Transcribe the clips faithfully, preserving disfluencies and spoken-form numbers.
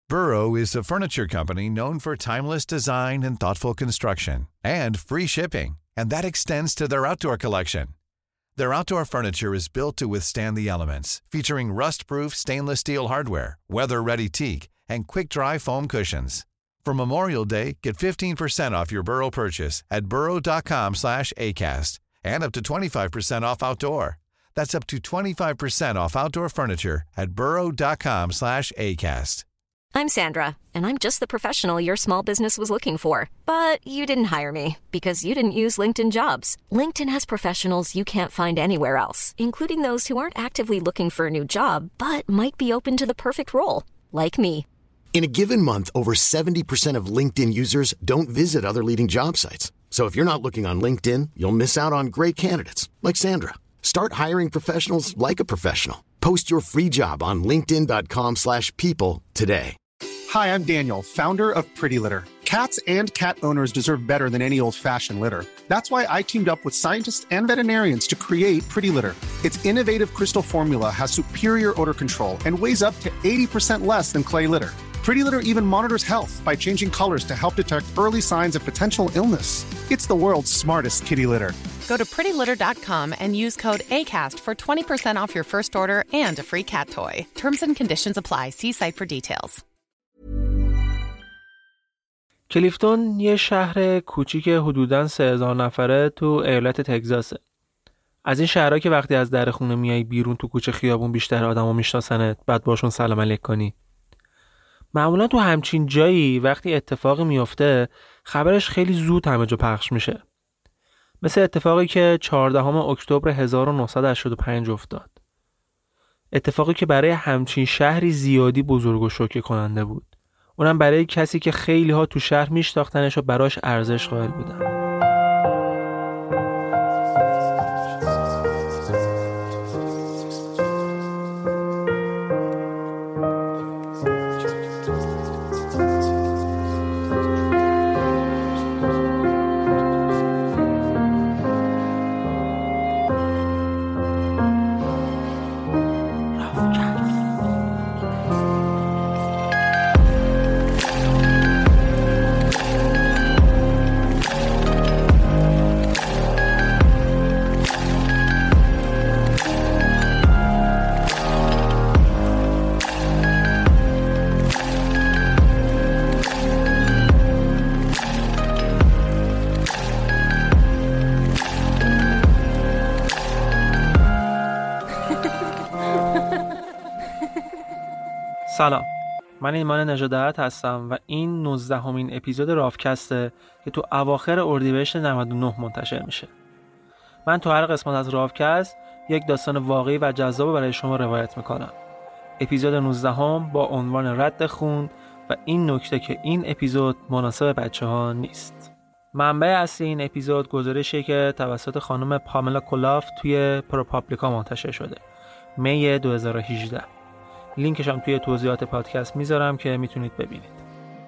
Burrow is a furniture company known for timeless design and thoughtful construction, and free shipping, and that extends to their outdoor collection. Their outdoor furniture is built to withstand the elements, featuring rust-proof stainless steel hardware, weather-ready teak, and quick-dry foam cushions. For Memorial Day, get fifteen percent off your Burrow purchase at burrow.com slash ACAST and up to twenty-five percent off outdoor. That's up to twenty-five percent off outdoor furniture at burrow.com slash ACAST. I'm Sandra, and I'm just the professional your small business was looking for. But you didn't hire me because you didn't use LinkedIn Jobs. LinkedIn has professionals you can't find anywhere else, including those who aren't actively looking for a new job, but might be open to the perfect role, like me. In a given month, over seventy percent of LinkedIn users don't visit other leading job sites. So if you're not looking on LinkedIn, you'll miss out on great candidates like Sandra. Start hiring professionals like a professional. Post your free job on linkedin.com slash people today. Hi, I'm Daniel, founder of Pretty Litter. Cats and cat owners deserve better than any old-fashioned litter. That's why I teamed up with scientists and veterinarians to create Pretty Litter. Its innovative crystal formula has superior odor control and weighs up to eighty percent less than clay litter. Pretty Litter even monitors health by changing colors to help detect early signs of potential illness. It's the world's smartest kitty litter. Go to pretty litter dot com and use code ACAST for twenty percent off your first order and a free cat toy. Terms and conditions apply. See site for details. کلیفتون یه شهر کوچیک حدوداً سه هزار نفره تو ایالت تگزاسه. از این شهرها که وقتی از در خونه میای بیرون تو کوچه خیابون بیشتر آدمو میشناسنت، بعد باشون سلام علیک کنی. معمولا تو همچین جایی وقتی اتفاقی میفته خبرش خیلی زود همه جا پخش میشه. مثل اتفاقی که چهاردهم اکتبر هزار و نهصد و هشتاد و پنج افتاد. اتفاقی که برای همچین شهری زیادی بزرگ و شوکه کننده بود. اونم برای کسی که خیلی ها تو شهر میشناختنش و براش ارزش قائل بودن. سلام، من ایمان نژادرت هستم و این نوزدهمین اپیزود رافکسته که تو اواخر اردیبهشت نود و نه منتشر میشه. من تو هر قسمت از رافکست یک داستان واقعی و جذاب برای شما روایت میکنم. اپیزود نوزدهم با عنوان رد خون و این نکته که این اپیزود مناسب بچه ها نیست. منبع اصلی این اپیزود گزارشی که توسط خانم پاملا کولاف توی پروپابلیکا منتشر شده می دو هزار و هجده. لینکش هم توی توضیحات پادکست میذارم که میتونید ببینید.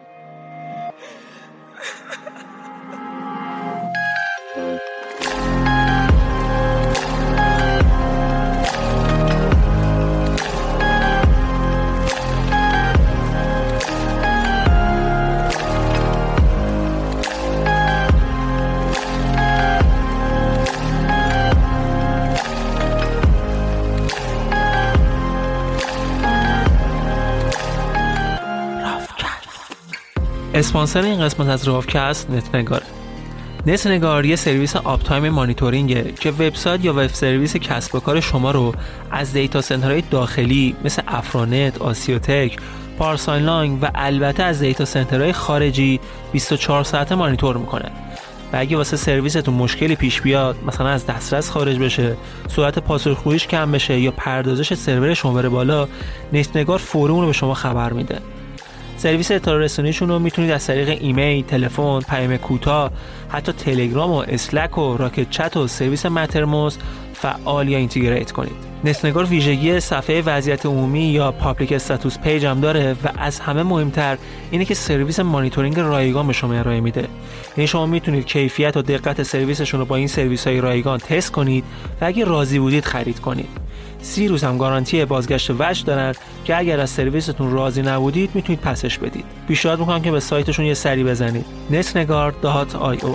اسپانسر این قسمت از رافکست نتنگاره. نتنگار یه سرویس آپ تایم مانیتورینگه که وبسایت یا وب سرویس کسب و کار شما رو از دیتا سنترهای داخلی مثل افرانت، آسیوتک، پارساینلاین و البته از دیتا سنترهای خارجی بیست و چهار ساعته مانیتور میکنه. و اگه واسه سرویستون مشکلی پیش بیاد، مثلا از دسترس خارج بشه، سرعت پاسخگوییش کم بشه یا پردازش سرور شما بره بالا، نتنگار فوری اون رو به شما خبر میده. سرویس اطلاع رسانیشون رو میتونید از طریق ایمیل، تلفن، پیام کوتاه، حتی تلگرام و اسلک و راکت چت و سرویس مترموس فعال یا اینتگریت کنید. نتنگار ویژگی صفحه وضعیت عمومی یا پابلیک استاتوس پیج هم داره و از همه مهمتر اینه که سرویس مانیتورینگ رایگان به شما ارائه میده. یعنی شما میتونید کیفیت و دقت سرویسشون رو با این سرویس‌های رایگان تست کنید و اگه راضی بودید خرید کنید. سی روز هم گارانتی بازگشت وجه دارن که اگر از سرویستون راضی نبودید میتونید پسش بدید. پیشنهاد میکنم که به سایتشون یه سری بزنید نتنگار دات آی او.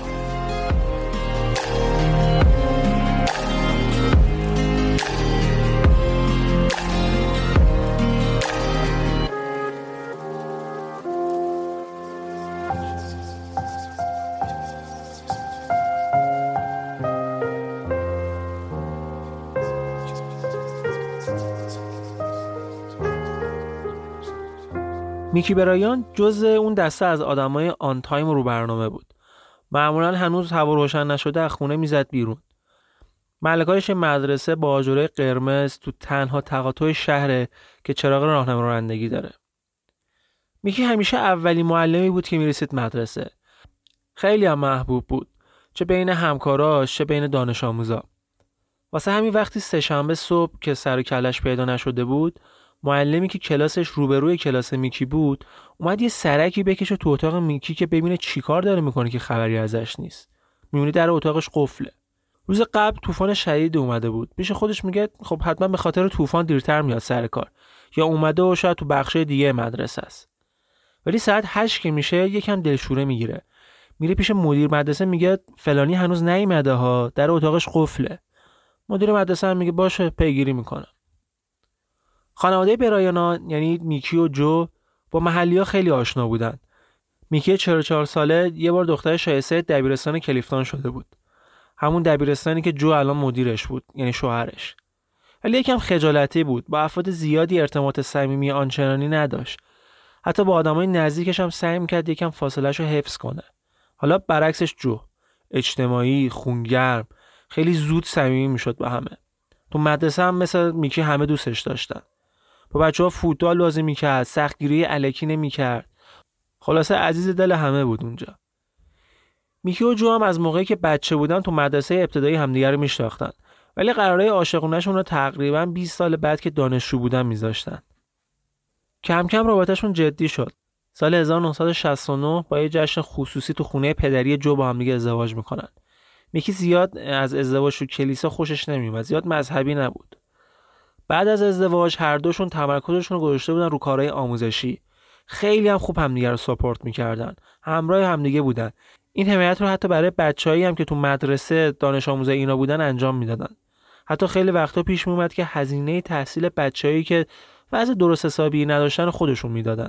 میکی برایان جزء اون دسته از آدمای آن تایم رو برنامه بود. معمولا هنوز هوا روشن نشده از خونه میزد بیرون. ملکایش مدرسه با آجرای قرمز تو تنها تقاطع شهره که چراغ راهنما رانندگی داره. میکی همیشه اولین معلمی بود که میرسید مدرسه. خیلی هم محبوب بود، چه بین همکاراش چه بین دانش آموزا. واسه همین وقتی سه‌شنبه صبح که سر و کلش پیدا نشده بود، معلمی که کلاسش روبروی کلاس میکی بود اومد یه سرکی بکشه تو اتاق میکی که ببینه چیکار داره میکنه که خبری ازش نیست. میبینی در اتاقش قفله. روز قبل طوفان شدید اومده بود. پیش خودش میگه خب حتما به خاطر طوفان دیرتر میاد سر کار، یا اومده و شاید تو بخش دیگه مدرسه است. ولی ساعت هشت که میشه یکم دلشوره میگیره. میره پیش مدیر مدرسه میگه فلانی هنوز نیومده ها، در اتاقش قفله. مدیر مدرسه هم میگه باشه پیگیری میکنه. خانواده برایانا یعنی میکی و جو با محلی‌ها خیلی آشنا بودن. میکی چهل و چهار ساله یه بار دختر شایسته دبیرستان کلیفتون شده بود. همون دبیرستانی که جو الان مدیرش بود، یعنی شوهرش. ولی یکم خجالتی بود، با افراد زیادی ارتباط صمیمی آنچنانی نداشت. حتی با آدمای نزدیکش هم سعی می‌کرد یکم فاصله‌شو حفظ کنه. حالا برعکسش جو، اجتماعی، خونگرم، خیلی زود صمیمی میشد با همه. تو مدرسه هم مثل میکی همه دوستش داشتن. با بچه‌ها فوتبال بازی می‌کرد، سختگیری الکی نمی‌کرد. خلاصه عزیز دل همه بود اونجا. میکی و جو هم از موقعی که بچه بودن تو مدرسه ابتدایی همدیگه رو میشناختن، ولی قرارای عاشقونه‌شون رو تقریباً بیست سال بعد که دانشجو بودن میذاشتن. کم کم رابطه‌شون جدی شد. سال هزار و نهصد و شصت و نه با یه جشن خصوصی تو خونه پدری جو با هم دیگه ازدواج میکنن. میکی زیاد از ازدواج تو کلیسا خوشش نمیومد، زیاد مذهبی نبود. بعد از ازدواج هر دوشون تمرکزشون رو گذاشته بودن رو کارهای آموزشی. خیلی هم خوب همدیگه رو ساپورت میکردن، همراه همدیگه بودن. این حمایت رو حتی برای بچه‌هایی هم که تو مدرسه دانش آموزای اینا بودن انجام میدادن. حتی خیلی وقتا پیش میومد که هزینه تحصیل بچه‌هایی که وضع درست حسابی نداشتن خودشون میدادن.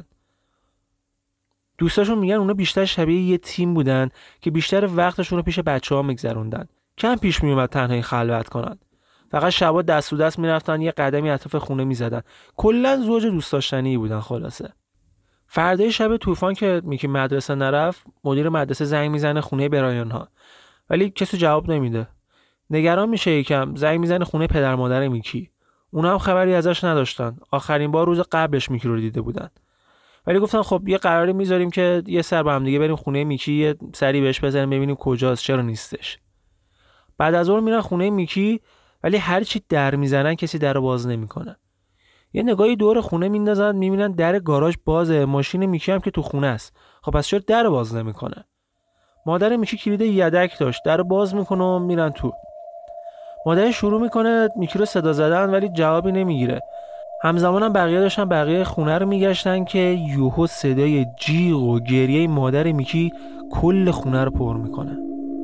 دوستاشون میگن اونا بیشتر شبیه یه تیم بودن که بیشتر وقتشون رو پیش بچه‌ها میگذروندن. کم پیش میومد تنهایی خلوت کنن. فقط شبا دست و دست میرفتن یه قدمی اطراف خونه میزدن. کلا زوج دوست داشتنی بودن خلاصه. فردای شب طوفان که میکی مدرسه نرفت، مدیر مدرسه زنگ میزنه خونه برایان ها. ولی کسی جواب نمیده. نگران میشه یکم، زنگ میزنه خونه پدر مادر میکی. اونا هم خبری ازش نداشتن. آخرین بار روز قبلش میکی رو دیده بودن. ولی گفتن خب یه قراری میذاریم که یه سر با هم دیگه بریم خونه میکی، یه سری بهش بزنیم ببینیم کجاست، چرا نیستش. بعد از اون میرن خونه میکی، ولی هر چی در میزنن کسی درو باز نمیکنه. یه نگاهی دور خونه میندازن، میبینن در گاراژ بازه، ماشین میکی هم که تو خونه است. خب پس چرا درو باز نمیکنه؟ مادر میکی کلید یدک داشت، درو باز میکنه و میرن تو. مادر شروع میکنه میکی رو صدا زدن ولی جوابی نمیگیره. همزمان هم بقیه داشتن بقیه خونه رو میگشتن که یوهو صدای جیغ و گریه مادر میکی کل خونه رو پر میکنه.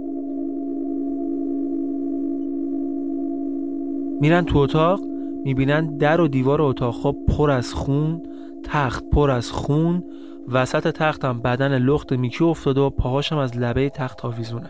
میرن تو اتاق، میبینن در و دیوار اتاق خواب پر از خون، تخت پر از خون، وسط تخت هم بدن لخت میکی افتاده و پاهاشم از لبه تخت آویزونه.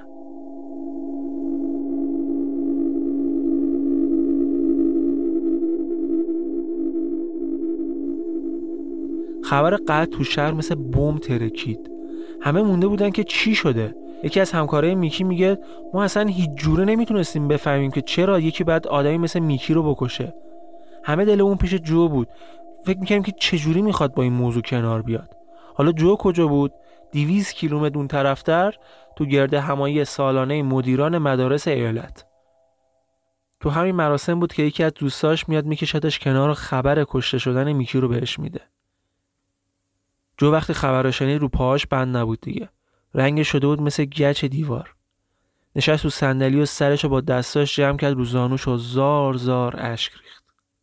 خبر قتل تو شهر مثل بمب ترکید. همه مونده بودن که چی شده. یکی از همکارای میکی میگه ما اصلا هیچ جوره نمیتونستیم بفهمیم که چرا یکی بعد آدمی مثل میکی رو بکشه. همه دل اون پیش جو بود. فکر میکنیم که چجوری میخواد با این موضوع کنار بیاد. حالا جو کجا بود؟ دویست کیلومتر اون طرفتر تو گرد همایی سالانه مدیران مدارس ایالت. تو همین مراسم بود که یکی از دوستاش میاد میکشتش کنار و خبر کشته شدن میکی رو بهش میده. جو وقتی خبر رو شنید رو پاهاش بند نبود دیگه. رنگش شده بود مثل گچ دیوار. نشست تو صندلی و سرشو با دستاش جمع کرد رو زانوش و زار زار اشک ریخت.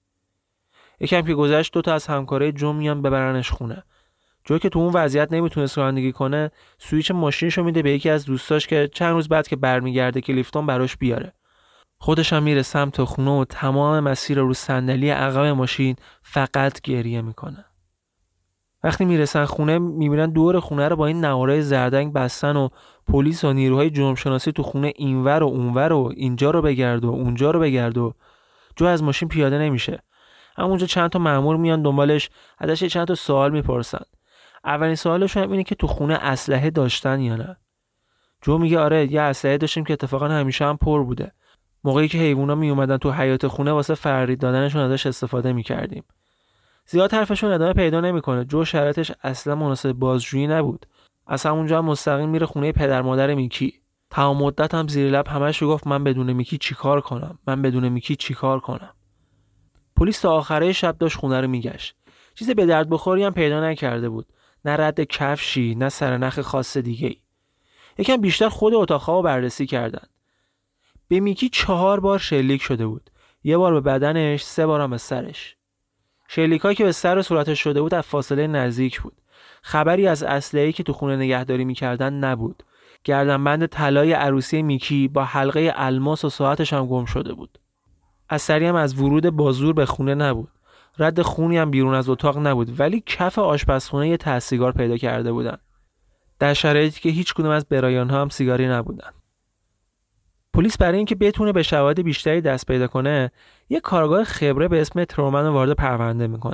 یکم که گذشت دو تا از همکارای جو میان ببرنش خونه. جو که تو اون وضعیت نمیتونست رانندگی کنه، سوئیچ ماشینشو میده به یکی از دوستاش که چند روز بعد که برمیگرده کلیفتون براش بیاره. خودش هم میره سمت خونه و تمام مسیر رو صندلی عقب ماشین فقط گریه میکنه. وقتی میرسن خونه میبینن دور خونه رو با این نوارای زردنگ بستن و پلیس و نیروهای جرم شناسی تو خونه اینور و اونور و اینجا رو بگرد و اونجا رو بگرد و جو از ماشین پیاده نمیشه. همونجا چند تا مأمور میان دنبالش، ازش چند تا سوال میپرسن. اولین سوالشون هم اینه که تو خونه اسلحه داشتن یا نه. جو میگه آره یه اسلحه داشتیم که اتفاقا همیشه هم پر بوده. موقعی که حیوونا می اومدن تو حیاط خونه واسه فرید دادنشون ازش استفاده میکردیم. زیاد حرفشون ادامه پیدا نمیکنه. جو شرایطش اصلا مناسب بازجویی نبود. از همونجا هم مستقیم میره خونه پدر مادر میکی. تمام مدت هم زیر لب همش گفت من بدون میکی چیکار کنم؟ من بدون میکی چیکار کنم؟ پلیس تا آخره شب داشت خونه رو میگشت. چیز به درد بخوری هم پیدا نکرده بود. نه رد کفشی، نه سرنخ خاص دیگه‌ای. یکم بیشتر خود اتاق‌ها رو بررسی کردن. به میکی چهار بار شلیک شده بود. یه بار به بدنش، سه بار هم به سرش. شلیکایی که به سر و صورتش شده بود از فاصله نزدیک بود. خبری از اسلحه‌ای که تو خونه نگهداری می‌کردن نبود. گردنبند طلای عروسی میکی با حلقه الماس و ساعتش هم گم شده بود. اثری هم از ورود بازور به خونه نبود. رد خونی هم بیرون از اتاق نبود، ولی کف آشپزخونه یه ته سیگار پیدا کرده بودن. در شرایطی که هیچ کدوم از برایان‌ها هم سیگاری نبودن. پلیس برای اینکه بتونه به شواهد بیشتری دست پیدا کنه، یه کارگاه خبره به اسم ترومن وارد پرونده میکنه.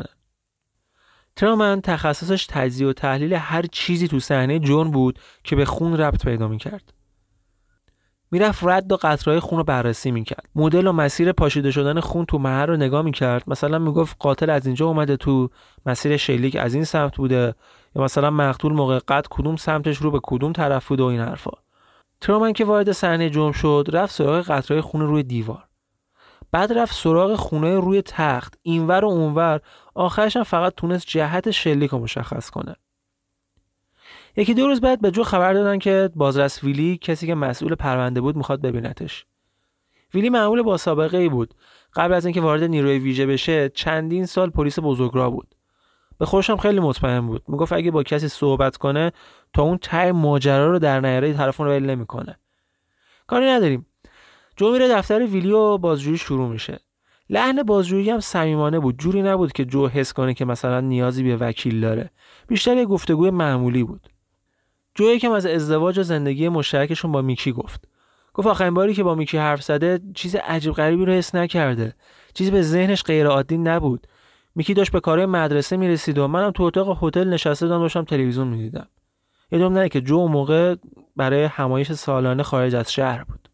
ترومن تخصصش تجزیه و تحلیل هر چیزی تو صحنه جرم بود که به خون ربط پیدا میکرد. میرفت رد و قطره‌های خون رو بررسی میکرد. مدل و مسیر پاشیده شدن خون تو محل رو نگاه میکرد. مثلا میگفت قاتل از اینجا اومده تو، مسیر شلیک از این سمت بوده، یا مثلا مقتول موقع قتل کدوم سمتش رو به کدوم طرف بود و این حرفا. ترومن که وارد صحنه جرم شد، رفت سراغ قطره‌های خون روی دیوار. بعد رفت سراغ خونه‌های روی تخت، اینور و اونور. آخرش هم فقط تونست جهت شلیک رو مشخص کنه. یکی دو روز بعد به جو خبر دادن که بازرس ویلی، کسی که مسئول پرونده بود، میخواد ببینتش. ویلی مأمور با سابقه ای بود. قبل از اینکه وارد نیروی ویژه بشه، چندین سال پلیس بزرگراه بود. به خودش هم خیلی مطمئن بود. میگفت اگه با کسی صحبت کنه تا اون ته ماجرا رو در نیاره، طرفون رو ول نمیکنه. کاری نداریم. جو میره دفتر ویلی و بازجویی شروع میشه. لحن بازجویی هم صمیمانه بود. جوری نبود که جو حس کنه که مثلا نیازی به وکیل داره. بیشتر یه گفتگوی معمولی بود. جو یکم از ازدواج و زندگی مشترکشون با میکی گفت. گفت آخرین باری که با میکی حرف زده چیز عجیب غریبی رو حس نکرده. چیزی به ذهنش غیر عادی نبود. میکی داشت به کارهای مدرسه میرسید و منم تو اتاق هتل نشسته بودم داشتم تلویزیون میدیدم. یادم نره که جو اون موقع برای همایش سالانه خارج از شهر بود.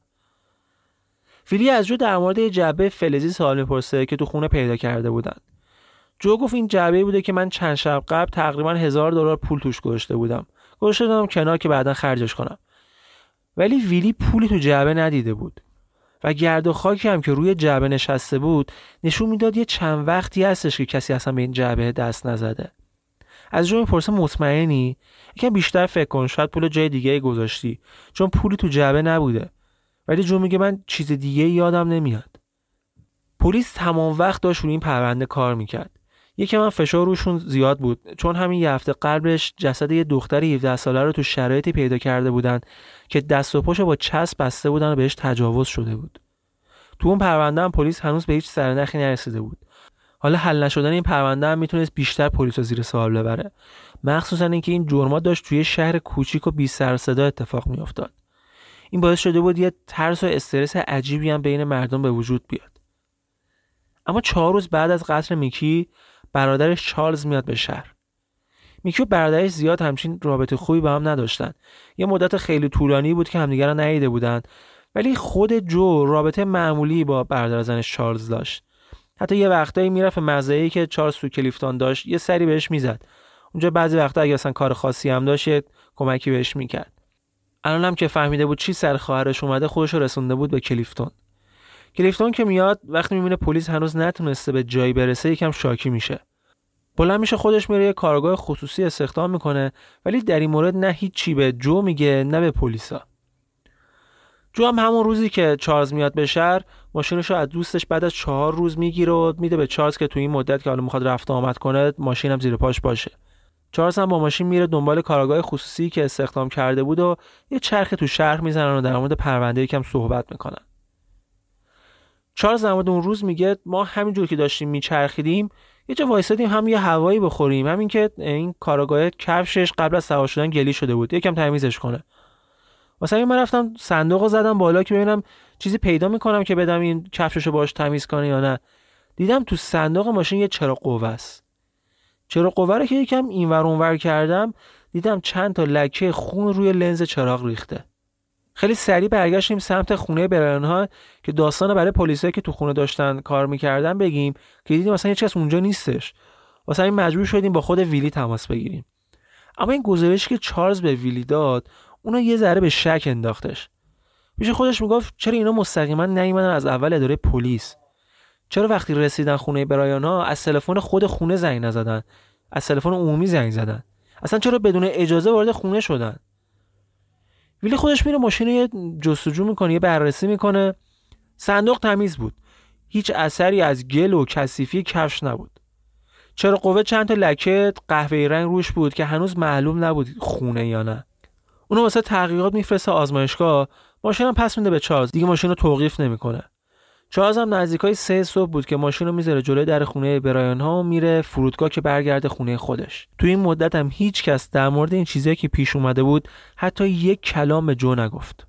ویلی از جو در مورد یه جعبه فلزی سوال میپرسه که تو خونه پیدا کرده بودن. جو گفت این جعبه بوده که من چند شب قبل تقریبا هزار دلار پول توش گذاشته بودم. گذاشته بودم کنار که بعدا خرجش کنم. ولی ویلی پولی تو جعبه ندیده بود. و گرد و خاکی هم که روی جعبه نشسته بود نشون میداد یه چند وقتی هستش که کسی اصلا به این جعبه دست نزده. از جو میپرسه مطمئنی؟ یکم بیشتر فکر کن، شاید پول جای دیگه گذاشتی، چون پولی تو جعبه نبوده. ولی جو میگه من چیز دیگه یادم نمیاد. پلیس تمام وقت داشت روی این پرونده کار میکرد. یکم هم فشار روشون زیاد بود، چون همین یه هفته قبلش جسد یه دختر هفده ساله رو تو شرایطی پیدا کرده بودن که دست و پاشو با چسب بسته بودن و بهش تجاوز شده بود. تو اون پرونده هم پلیس هنوز به هیچ سرنخی نرسیده بود. حالا حل نشدن این پرونده هم میتونست بیشتر پلیس رو زیر سوال ببره، مخصوصا اینکه این جرما داشت توی شهر کوچیک و بی سر و صدا اتفاق میافتاد. این باعث شده بود یه ترس و استرس عجیبی هم بین مردم به وجود بیاد. اما چهار روز بعد از قتل میکی، برادرش چارلز میاد به شهر. میکی و برادرش زیاد همچین رابطه خوبی با هم نداشتن. یه مدت خیلی طولانی بود که همدیگر رو ندیده بودن، ولی خود جو رابطه معمولی با برادر زنش چارلز داشت. حتی یه وقتایی میرفت مزه‌ای که چارلز تو کلیفتون داشت یه سری بهش میزد. اونجا بعضی وقتا اگه اصلا کار خاصی هم داشت یه کمکی بهش میکرد. الان هم که فهمیده بود چی سر خواهرش اومده، خودش رو رسونده بود به کلیفتون. کلیفتون که میاد وقتی میبینه پلیس هنوز نتونسته به جایی برسه یکم شاکی میشه. بلند میشه خودش میره یه کارگاه خصوصی استخدام میکنه، ولی در این مورد نه هیچ چی به جو میگه نه به پلیسا. جو هم همون روزی که چارلز میاد به شهر ماشینش رو از دوستش بعد از چهار روز میگیره و میده به چارلز که تو این مدت که حالا میخواد رفت آمد کنه ماشینم زیر پاش باشه. چارلز هم با ماشین میره دنبال کارآگاه خصوصی که استخدام کرده بود و یه چرخ تو شهر میزنن و در مورد پرونده یکم صحبت میکنن. چارلز در مورد اون روز میگه ما همینجور که داشتیم میچرخیدیم یه جا وایسادیم هم یه هوایی بخوریم، همین که این کارآگاه کفشش قبل از سوار شدن گلی شده بود، یکم تمیزش کنه. واسه من رفتم صندوقو زدم بالا که ببینم چیزی پیدا میکنم که بدم این کفششو باهاش تمیز کنه یا نه. دیدم تو صندوق ماشین یه چراغ قوه است. چراغ قوه رو که یکم اینور اونور کردم دیدم چند تا لکه خون روی لنز چراغ ریخته. خیلی سریع برگشتیم سمت خونه برایان‌ها که داستان برای پلیسایی که تو خونه داشتن کار میکردن بگیم که دیدیم مثلا هیچ کس اونجا نیستش. واسه این مجبور شدیم با خود ویلی تماس بگیریم. اما این گزارشی که چارلز به ویلی داد اونو یه ذره به شک انداختش. پیش خودش میگفت چرا اینا مستقیما نیومدن از اول اداره پلیس؟ چرا وقتی رسیدن خونه برایان‌ها از تلفن خود خونه زنگ نزدن؟ از تلفن عمومی زنگ زدن؟ اصلا چرا بدون اجازه وارد خونه شدن؟ ویلی خودش میره ماشین رو یه جستجو میکنه، یه بررسی میکنه. صندوق تمیز بود. هیچ اثری از گل و کثیفی کفش نبود. چرا قوه چند تا لکه قهوه‌ای رنگ روش بود که هنوز معلوم نبود خونه یا نه. اونو واسه تحقیقات میفرسته آزمایشگاه. ماشین هم پس میده به چارلز. دیگه ماشین رو توقیف نمیکنه. چارلز هم نزدیکای سه صبح بود که ماشین رو میذاره جلوی در خونه برایان‌ها و میره فرودگاه که برگرده خونه خودش. تو این مدت هم هیچ کس در مورد این چیزایی که پیش اومده بود حتی یک کلام به جو نگفت.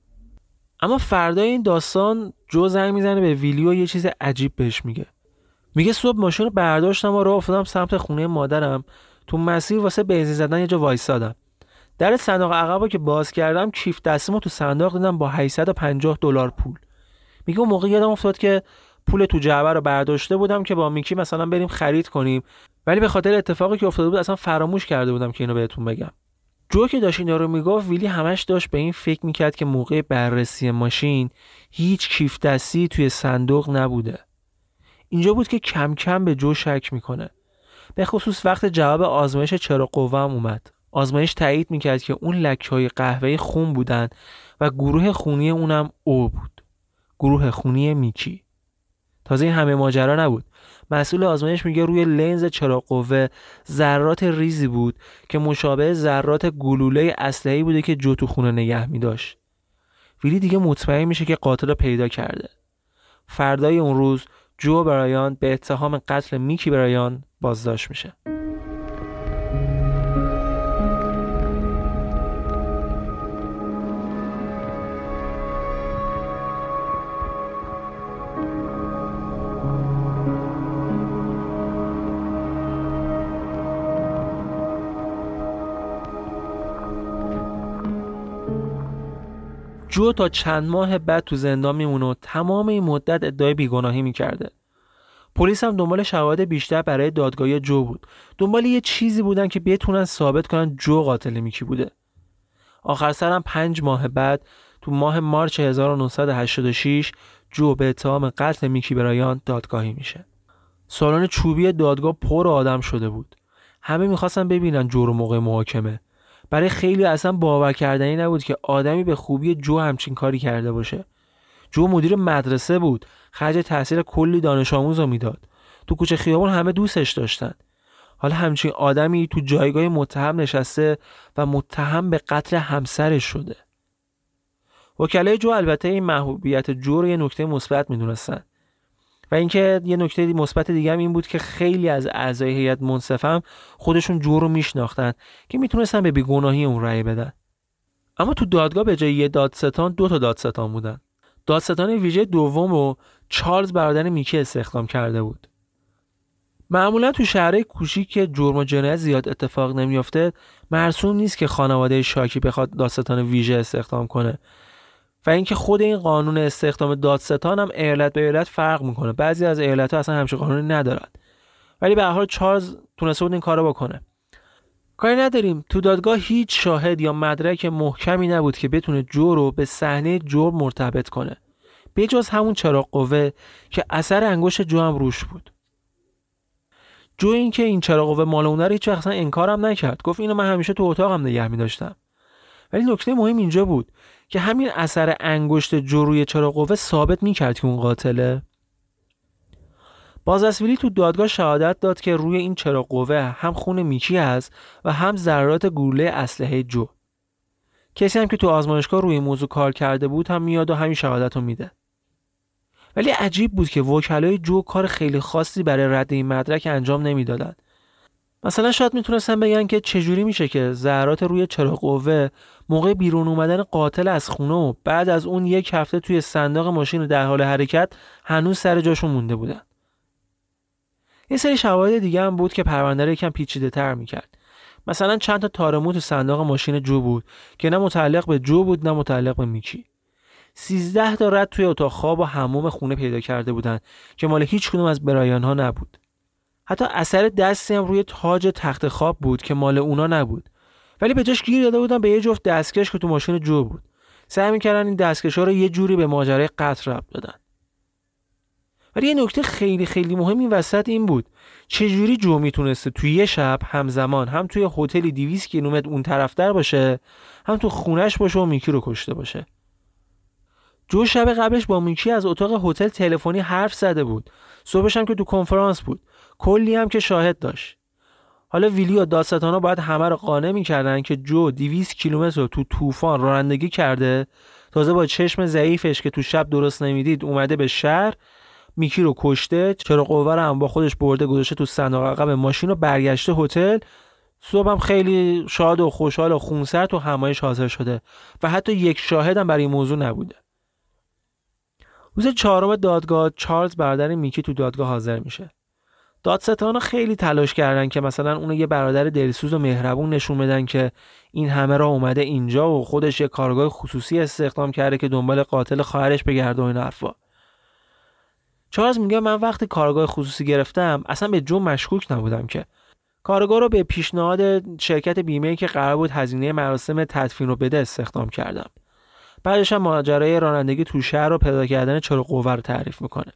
اما فردای این داستان جو زنگ میزنه به ویلی و یه چیز عجیب بهش میگه. میگه صبح ماشین رو برداشتم و راه افتادم سمت خونه مادرم. تو مسیر واسه بنزین زدن یه جا وایسادم. در صندوق عقبو که باز کردم کیف دستیمو تو صندوق دیدم با هشتصد و پنجاه دلار پول. میگه اون موقع یادم افتاد که پول تو جعبه رو برداشته بودم که با میکی مثلا بریم خرید کنیم، ولی به خاطر اتفاقی که افتاده بود اصلا فراموش کرده بودم که اینو بهتون بگم. جو که داشت اینا رو میگفت ویلی همش داشت به این فکر میکرد که موقع بررسی ماشین هیچ کیف دستی توی صندوق نبوده. اینجا بود که کم کم به جو شک میکنه. به خصوص وقت جواب آزمایش چراغ قوه هم اومد. آزمایش تایید میکرد که اون لکه‌های قهوه‌ای خون بودن و گروه خونی اونم او بود. گروه خونی میکی. تازه این همه ماجرا نبود. مسئول آزمایش میگه روی لنز چراغ قوه ذرات ریزی بود که مشابه ذرات گلوله اسلحه‌ای بوده که جو تو خونه نگه می‌داشت. ویلی دیگه مطمئن میشه که قاتل رو پیدا کرده. فردای اون روز جو برایان به اتهام قتل میکی برایان بازداشت میشه. جو تا چند ماه بعد تو زندان میمونه و تمام این مدت ادعای بیگناهی میکرده. پلیس هم دنبال شواهد بیشتر برای دادگاهی جو بود. دنبال یه چیزی بودن که بتونن ثابت کنن جو قاتل میکی بوده. آخر سر هم پنج ماه بعد تو ماه مارچ هزار و نهصد و هشتاد و شش جو به اتهام قتل میکی برایان دادگاهی میشه. سالن چوبی دادگاه پر آدم شده بود. همه میخواستن ببینن جو رو موقع محاکمه. برای خیلی اصلا باور کردنی نبود که آدمی به خوبی جو همچین کاری کرده باشه. جو مدیر مدرسه بود، خرج تحصیل کلی دانش آموز رو میداد. تو کوچه خیابون همه دوستش داشتن. حالا همچین آدمی تو جایگاه متهم نشسته و متهم به قتل همسرش شده. وکلای جو البته این محبوبیت جو رو یه نکته مثبت میدونستن. و اینکه یه نکته مثبت دیگه هم این بود که خیلی از اعضای هیئت منصفه خودشون جو رو میشناختن که میتونستن به بیگناهی اون رأی بدن. اما تو دادگاه به جای یه دادستان دو تا دادستان بودن. دادستان ویژه دوم رو چارلز برادر میکی استخدام کرده بود. معمولا تو شهرهای کوچیک که جرم و جنایت زیاد اتفاق نمیافته مرسوم نیست که خانواده شاکی بخواد دادستان ویژه استخدام کنه. و اینکه خود این قانون استخدام دادستان هم ایالت به ایالت فرق میکنه. بعضی از ایالت‌ها اصلا همچین قانونی ندارن. ولی به هر حال چارلز تونسته بود این کارو بکنه. کاری نداریم، تو دادگاه هیچ شاهد یا مدرک محکمی نبود که بتونه جو رو به صحنه جرم مرتبط کنه. به جز همون چراغ قوه که اثر انگشت جو هم روش بود. جو این که این چراغ قوه مال اونه رو هیچ وقت انکارم نکرد. گفت اینو من همیشه تو اتاقم نگه می‌داشتم. ولی نکته مهم اینجا بود که همین اثر انگشت جو روی چراغ قوه ثابت میکرد که اون قاتله. بازرسویلی تو دادگاه شهادت داد که روی این چراغ قوه هم خون میکی هست و هم ذرات گلوله اسلحه جو. کسی هم که تو آزمایشگاه روی موضوع کار کرده بود هم میاد و همین شهادت رو میده. ولی عجیب بود که وکلای جو کار خیلی خاصی برای رد این مدرک انجام نمیدادن. مثلا شاید میتونستن بگن که چجوری میشه که ذرات روی چراغ قوه موقع بیرون اومدن قاتل از خونه و بعد از اون یک هفته توی صندوق ماشین در حال حرکت هنوز سر جاشون مونده بودن. یه سری شواهد دیگه هم بود که پرونده رو یکم پیچیده‌تر میکرد. مثلا چند تا تارمو تو صندوق ماشین جو بود که نه متعلق به جو بود نه متعلق به میکی. سیزده تا رد توی اتاق خواب و حموم خونه پیدا کرده بودن که مال هیچ کدوم از برایان ها نبود. حتی اثر دستی هم روی تاج تخت خواب بود که مال اونا نبود. ولی به جاش گیر داده بودن به یه جفت دستکش که تو ماشین جو بود. سعی می‌کردن این دستکش‌ها رو یه جوری به ماجرای قتل ربط بدن. ولی یه نکته خیلی خیلی مهم این وسط این بود چجوری جو میتونسته توی یه شب همزمان هم توی هتلی دویست کیلومتر اون طرفتر باشه هم تو خونش باشه و میکی رو کشته باشه. جو شب قبلش با میکی از اتاق هتل تلفنی حرف زده بود. صبحش هم که تو کنفرانس بود. کلی هم که شاهد داشت. حالا ویلی و دادستانا باید همه رو قانع می‌کردن که جو دویست کیلومتر رو تو طوفان رانندگی کرده، تازه با چشم ضعیفش که تو شب درست نمیدید اومده به شهر، میکی رو کشته، چراغ قوه رو هم با خودش برده گذاشته تو صندوق عقب ماشین و برگشته هتل. صبح هم خیلی شاد و خوشحال و خونسرد تو همایش حاضر شده و حتی یک شاهد هم برای این موضوع نبوده. روز چهارم دادگاه چارلز برادر میکی تو دادگاه حاضر میشه. دادستانا خیلی تلاش کردن که مثلا اونو یه برادر دلسوز و مهربون نشون بدن که این همه را اومده اینجا و خودش یه کارگاه خصوصی استخدام کرده که دنبال قاتل خواهرش بگرده و این حرفا. چارلز میگه من وقتی کارگاه خصوصی گرفتم اصلا به جو مشکوک نبودم که کارگاه رو به پیشنهاد شرکت بیمه‌ای که قرار بود هزینه مراسم تدفین رو بده استخدام کردم. بعدش هم ماجرای رانندگی تو شهر رو پیدا کردن چراغ قوه رو تعریف میکنه.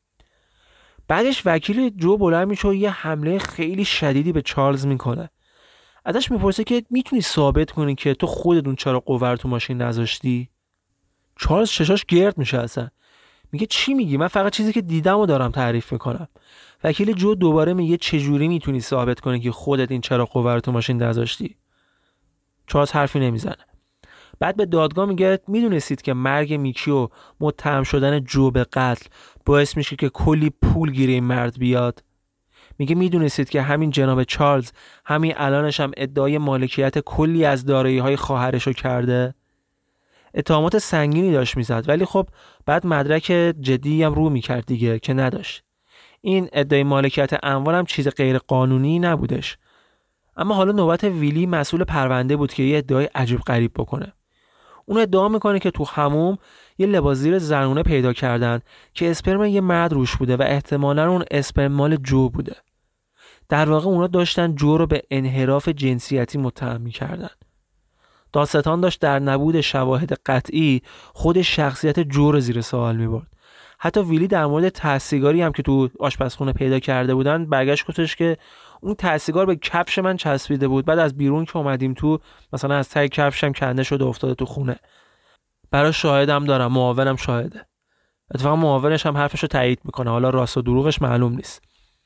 بعدش وکیل جو بلند میشه و یه حمله خیلی شدیدی به چارلز میکنه. ازش میپرسه که میتونی ثابت کنی که تو خودت اون چراغ قوه رو تو ماشین نذاشتی؟ چارلز چشاش گرد میشه اصلا. میگه چی میگی؟ من فقط چیزی که دیدم رو دارم تعریف میکنم. وکیل جو دوباره میگه چجوری میتونی ثابت کنی که خودت این چراغ قوه رو تو ماشین نذاشتی؟ چارلز حرفی نمیزنه. بعد به دادگاه میگه میدونستید که مرگ میکی و متهم شدن جو به قتل باعث میشه که کلی پول گیر این مرد بیاد؟ میگه میدونستید که همین جناب چارلز همین الانش هم ادعای مالکیت کلی از دارایی‌های خواهرشو کرده؟ اتهامات سنگینی داشت میزد ولی خب بعد مدرک جدی هم رو میکرد دیگه که نداشت. این ادعای مالکیت اموال هم چیز غیر قانونی نبودش. اما حالا نوبت ویلی مسئول پرونده بود که یه ادعای عجیب غریب بکنه. اون ادعا میکنه که تو حموم یه لباس زیر زنونه پیدا کردن که اسپرم یه مرد روش بوده و احتمالاً اون اسپرم مال جو بوده. در واقع اونا داشتن جو رو به انحراف جنسیتی متهم میکردن. دادستان داشت در نبود شواهد قطعی خود شخصیت جو رو زیر سوال میبرد. حتی ویلی در مورد ته‌سیگاری هم که تو آشپزخونه پیدا کرده بودن برگشت گفتش که اون ته‌سیگار به کفش من چسبیده بود، بعد از بیرون که اومدیم تو مثلا از ته کفشم کنده شده افتاده تو خونه. برای شاهدم دارم، معاونم شاهده. اتفاقا معاونش هم حرفشو تایید میکنه، حالا راست و دروغش معلوم نیست.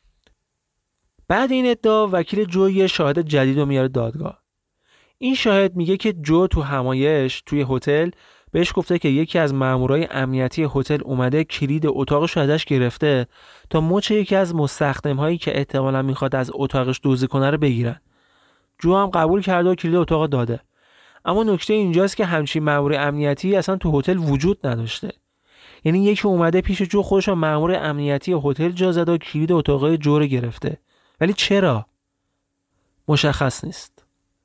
بعد این ادعا وکیل جو یه شاهد جدید رو میاره دادگاه. این شاهد میگه که جو تو همایش توی هتل بهش گفته که یکی از مامورای امنیتی هتل اومده کلید اتاقش رو ازش گرفته تا مچ یکی از مستخدم‌هایی که احتمالاً میخواد از اتاقش دزدی کنه رو بگیرن. جو هم قبول کرده و کلید اتاق داده. اما نکته اینجاست که همچین مامور امنیتی اصلا تو هتل وجود نداشته. یعنی یکی اومده پیش جو خودش رو مامور امنیتی هتل جا زده و کلید اتاقای جو رو گرفته. ولی چرا؟ مشخص نیست.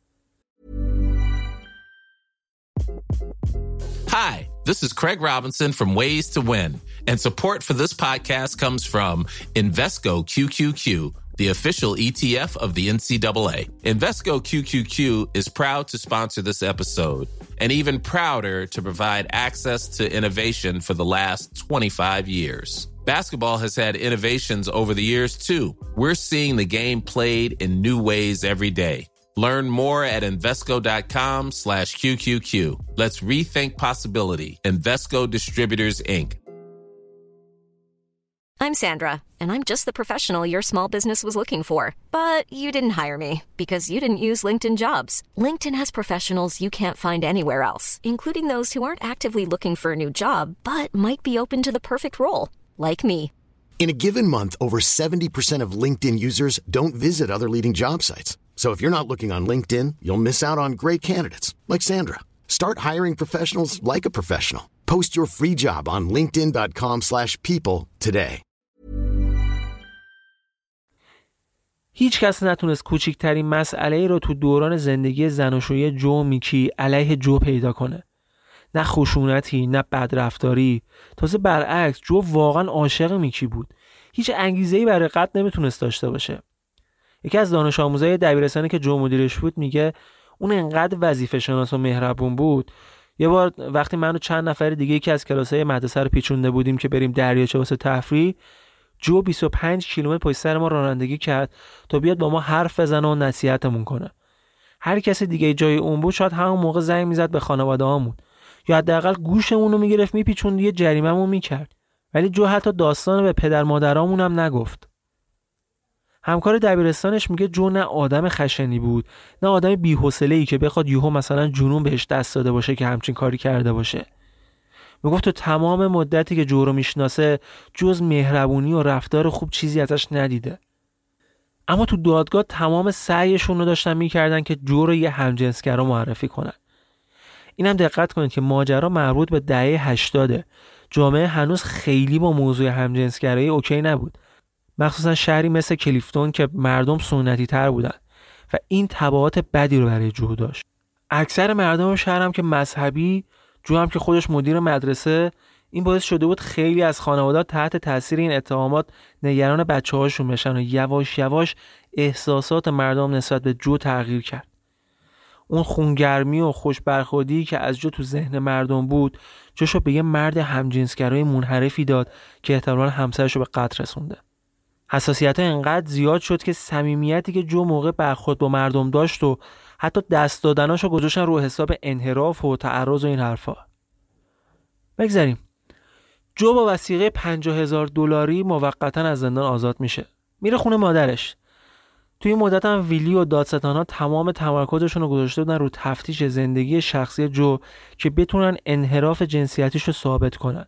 Hi, this is Craig Robinson from Ways to Win, and support for this podcast comes from Invesco Q Q Q, the official E T F of the N C double A. Invesco Q Q Q is proud to sponsor this episode, and even prouder to provide access to innovation for the last twenty-five years. Basketball has had innovations over the years, too. We're seeing the game played in new ways every day. Learn more at Invesco.com slash QQQ. Let's rethink possibility. Invesco Distributors, Incorporated. I'm Sandra, and I'm just the professional your small business was looking for. But you didn't hire me because you didn't use LinkedIn Jobs. LinkedIn has professionals you can't find anywhere else, including those who aren't actively looking for a new job, but might be open to the perfect role, like me. In a given month, over seventy percent of LinkedIn users don't visit other leading job sites. So if you're not looking on LinkedIn, you'll miss out on great candidates like Sandra. Start hiring professionals like a professional. Post your free job on linkedin.com slash people today. هیچ کس نتونست کوچکترین مسئله ای رو تو دوران زندگی زناشویی جو و میکی علیه جو پیدا کنه. نه خشونتی، نه بدرفتاری. تازه برعکس، جو واقعا عاشق میکی بود. هیچ انگیزه‌ای برای قتل نمیتونست داشته باشه. یکی از دانش آموزای دبیرستانی که جو مدیرش بود میگه اون انقدر وظیفه شناس و مهربون بود. یه بار وقتی من و چند نفر دیگه یکی از کلاسای مدرسه رو پیچونده بودیم که بریم دریاچه واسه تفریح، جو بیست و پنج کیلومتر پشت سر ما رانندگی کرد تا بیاد با ما حرف بزنه و نصیحتمون کنه. هر کسی دیگه جای اون بود شاید همون موقع زنگ میزد به خانواده‌هامون یا حداقل گوشمون رو میگرفت میپیچوند یه جریمه‌مون میکرد. ولی جو حتی داستان به پدر مادرامون هم نگفت. همکار دبیرستانش میگه جو نه آدم خشنی بود، نه آدم بی‌حوصله‌ای که بخواد یهو مثلا جنون بهش دست داده باشه که همچین کاری کرده باشه. میگفت تو تمام مدتی که جو رو میشناسه جز مهربونی و رفتار خوب چیزی ازش ندیده. اما تو دادگاه تمام سعیشون رو داشتن میکردن که جو رو یه همجنسگرا معرفی کنن. اینم دقت کنید که ماجرا مربوط به دهه هشتاد. جامعه هنوز خیلی با موضوع همجنسگرایی اوکی نبود. مخصوصا شهری مثل کلیفتون که مردم سنتی تر بودن و این تبعات بدی رو برای جو داشت. اکثر مردم شهر هم که مذهبی، جو هم که خودش مدیر مدرسه، این باعث شده بود خیلی از خانواده‌ها تحت تاثیر این اتهامات نگران بچه‌هاشون بشن و یواش یواش احساسات مردم نسبت به جو تغییر کرد. اون خونگرمی و خوش برخوردی که از جو تو ذهن مردم بود، جوشو به یه مرد همجنسگرای منحرفی داد که احتمالاً همسرش رو به قتل رسونده. حساسیت‌ها انقدر زیاد شد که صمیمیتی که جو موقع برخورد با مردم داشت و حتی دست دادناشو گذاشتن رو حساب انحراف و تعرض و این حرفا. بگذاریم. جو با وثیقه پنجاه هزار دلاری موقتا از زندان آزاد میشه. میره خونه مادرش. توی این مدت هم ویلی و دادستانا تمام تمرکزشون رو گذاشته بودن رو تفتیش زندگی شخصی جو که بتونن انحراف جنسیتیش رو ثابت کنن.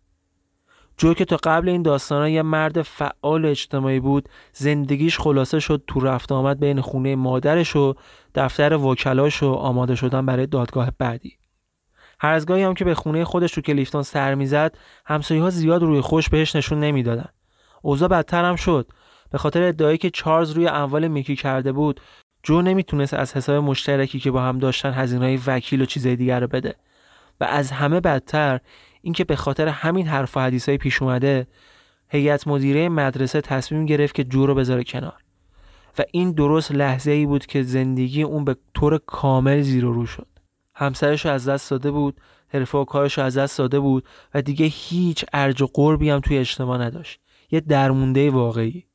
جو که تا قبل این داستانا یه مرد فعال اجتماعی بود، زندگیش خلاصه شد تو رفت آمد بین خونه مادرش و دفتر وکلاش و آماده شدن برای دادگاه بعدی. هر از گاهی هم که به خونه خودش تو کلیفتون سر میزد، همسایه‌ها زیاد روی خوش بهش نشون نمیدادن. اوضاع بدتر هم شد. به خاطر ادعایی که چارلز روی اموال میکی کرده بود، جو نمیتونست از حساب مشترکی که با هم داشتن هزینه‌های وکیل و چیزای دیگر رو بده. و از همه بدتر اینکه به خاطر همین حرف و حدیثای پیش اومده، هیئت مدیره مدرسه تصمیم گرفت که جو رو بذاره کنار. و این درست لحظه‌ای بود که زندگی اون به طور کامل زیر و رو شد. همسرش رو از دست داده بود، حرفه و کارش رو از دست داده بود و دیگه هیچ ارج و قربی هم توی اجتماع نداشت. یه درمونده واقعی.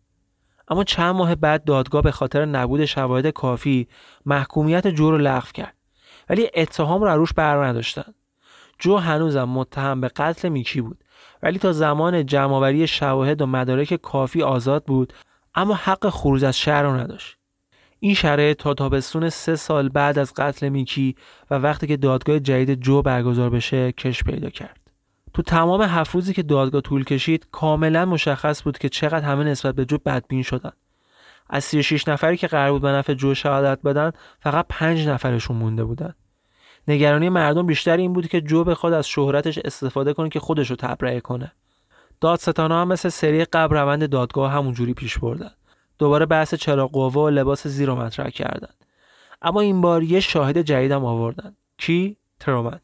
اما چند ماه بعد دادگاه به خاطر نبود شواهد کافی محکومیت جو رو لغو کرد. ولی اتهام رو روش بر نداشتن. جو هنوزم متهم به قتل میکی بود، ولی تا زمان جمع‌آوری شواهد و مدارک کافی آزاد بود، اما حق خروج از شهر رو نداشت. این شرایط تا تابستون سه سال بعد از قتل میکی و وقتی که دادگاه جدید جو برگزار بشه کش پیدا کرد. تو تمام هفت روزی که دادگاه طول کشید کاملا مشخص بود که چقدر همه نسبت به جو بدبین شدن. از سی و شش نفری که قرار بود به نفع جو شهادت بدن، فقط پنج نفرشون مونده بودن. نگرانی مردم بیشتر این بود که جو بخواد از شهرتش استفاده کنه که خودش رو تبرئه کنه. دادستانا هم مثل سری قبل روند دادگاه همونجوری پیش بردن. دوباره بحث چراغ قوه و لباس زیر رو مطرح کردن. اما این بار یه شاهد جدیدم آوردن. کی؟ ترومن.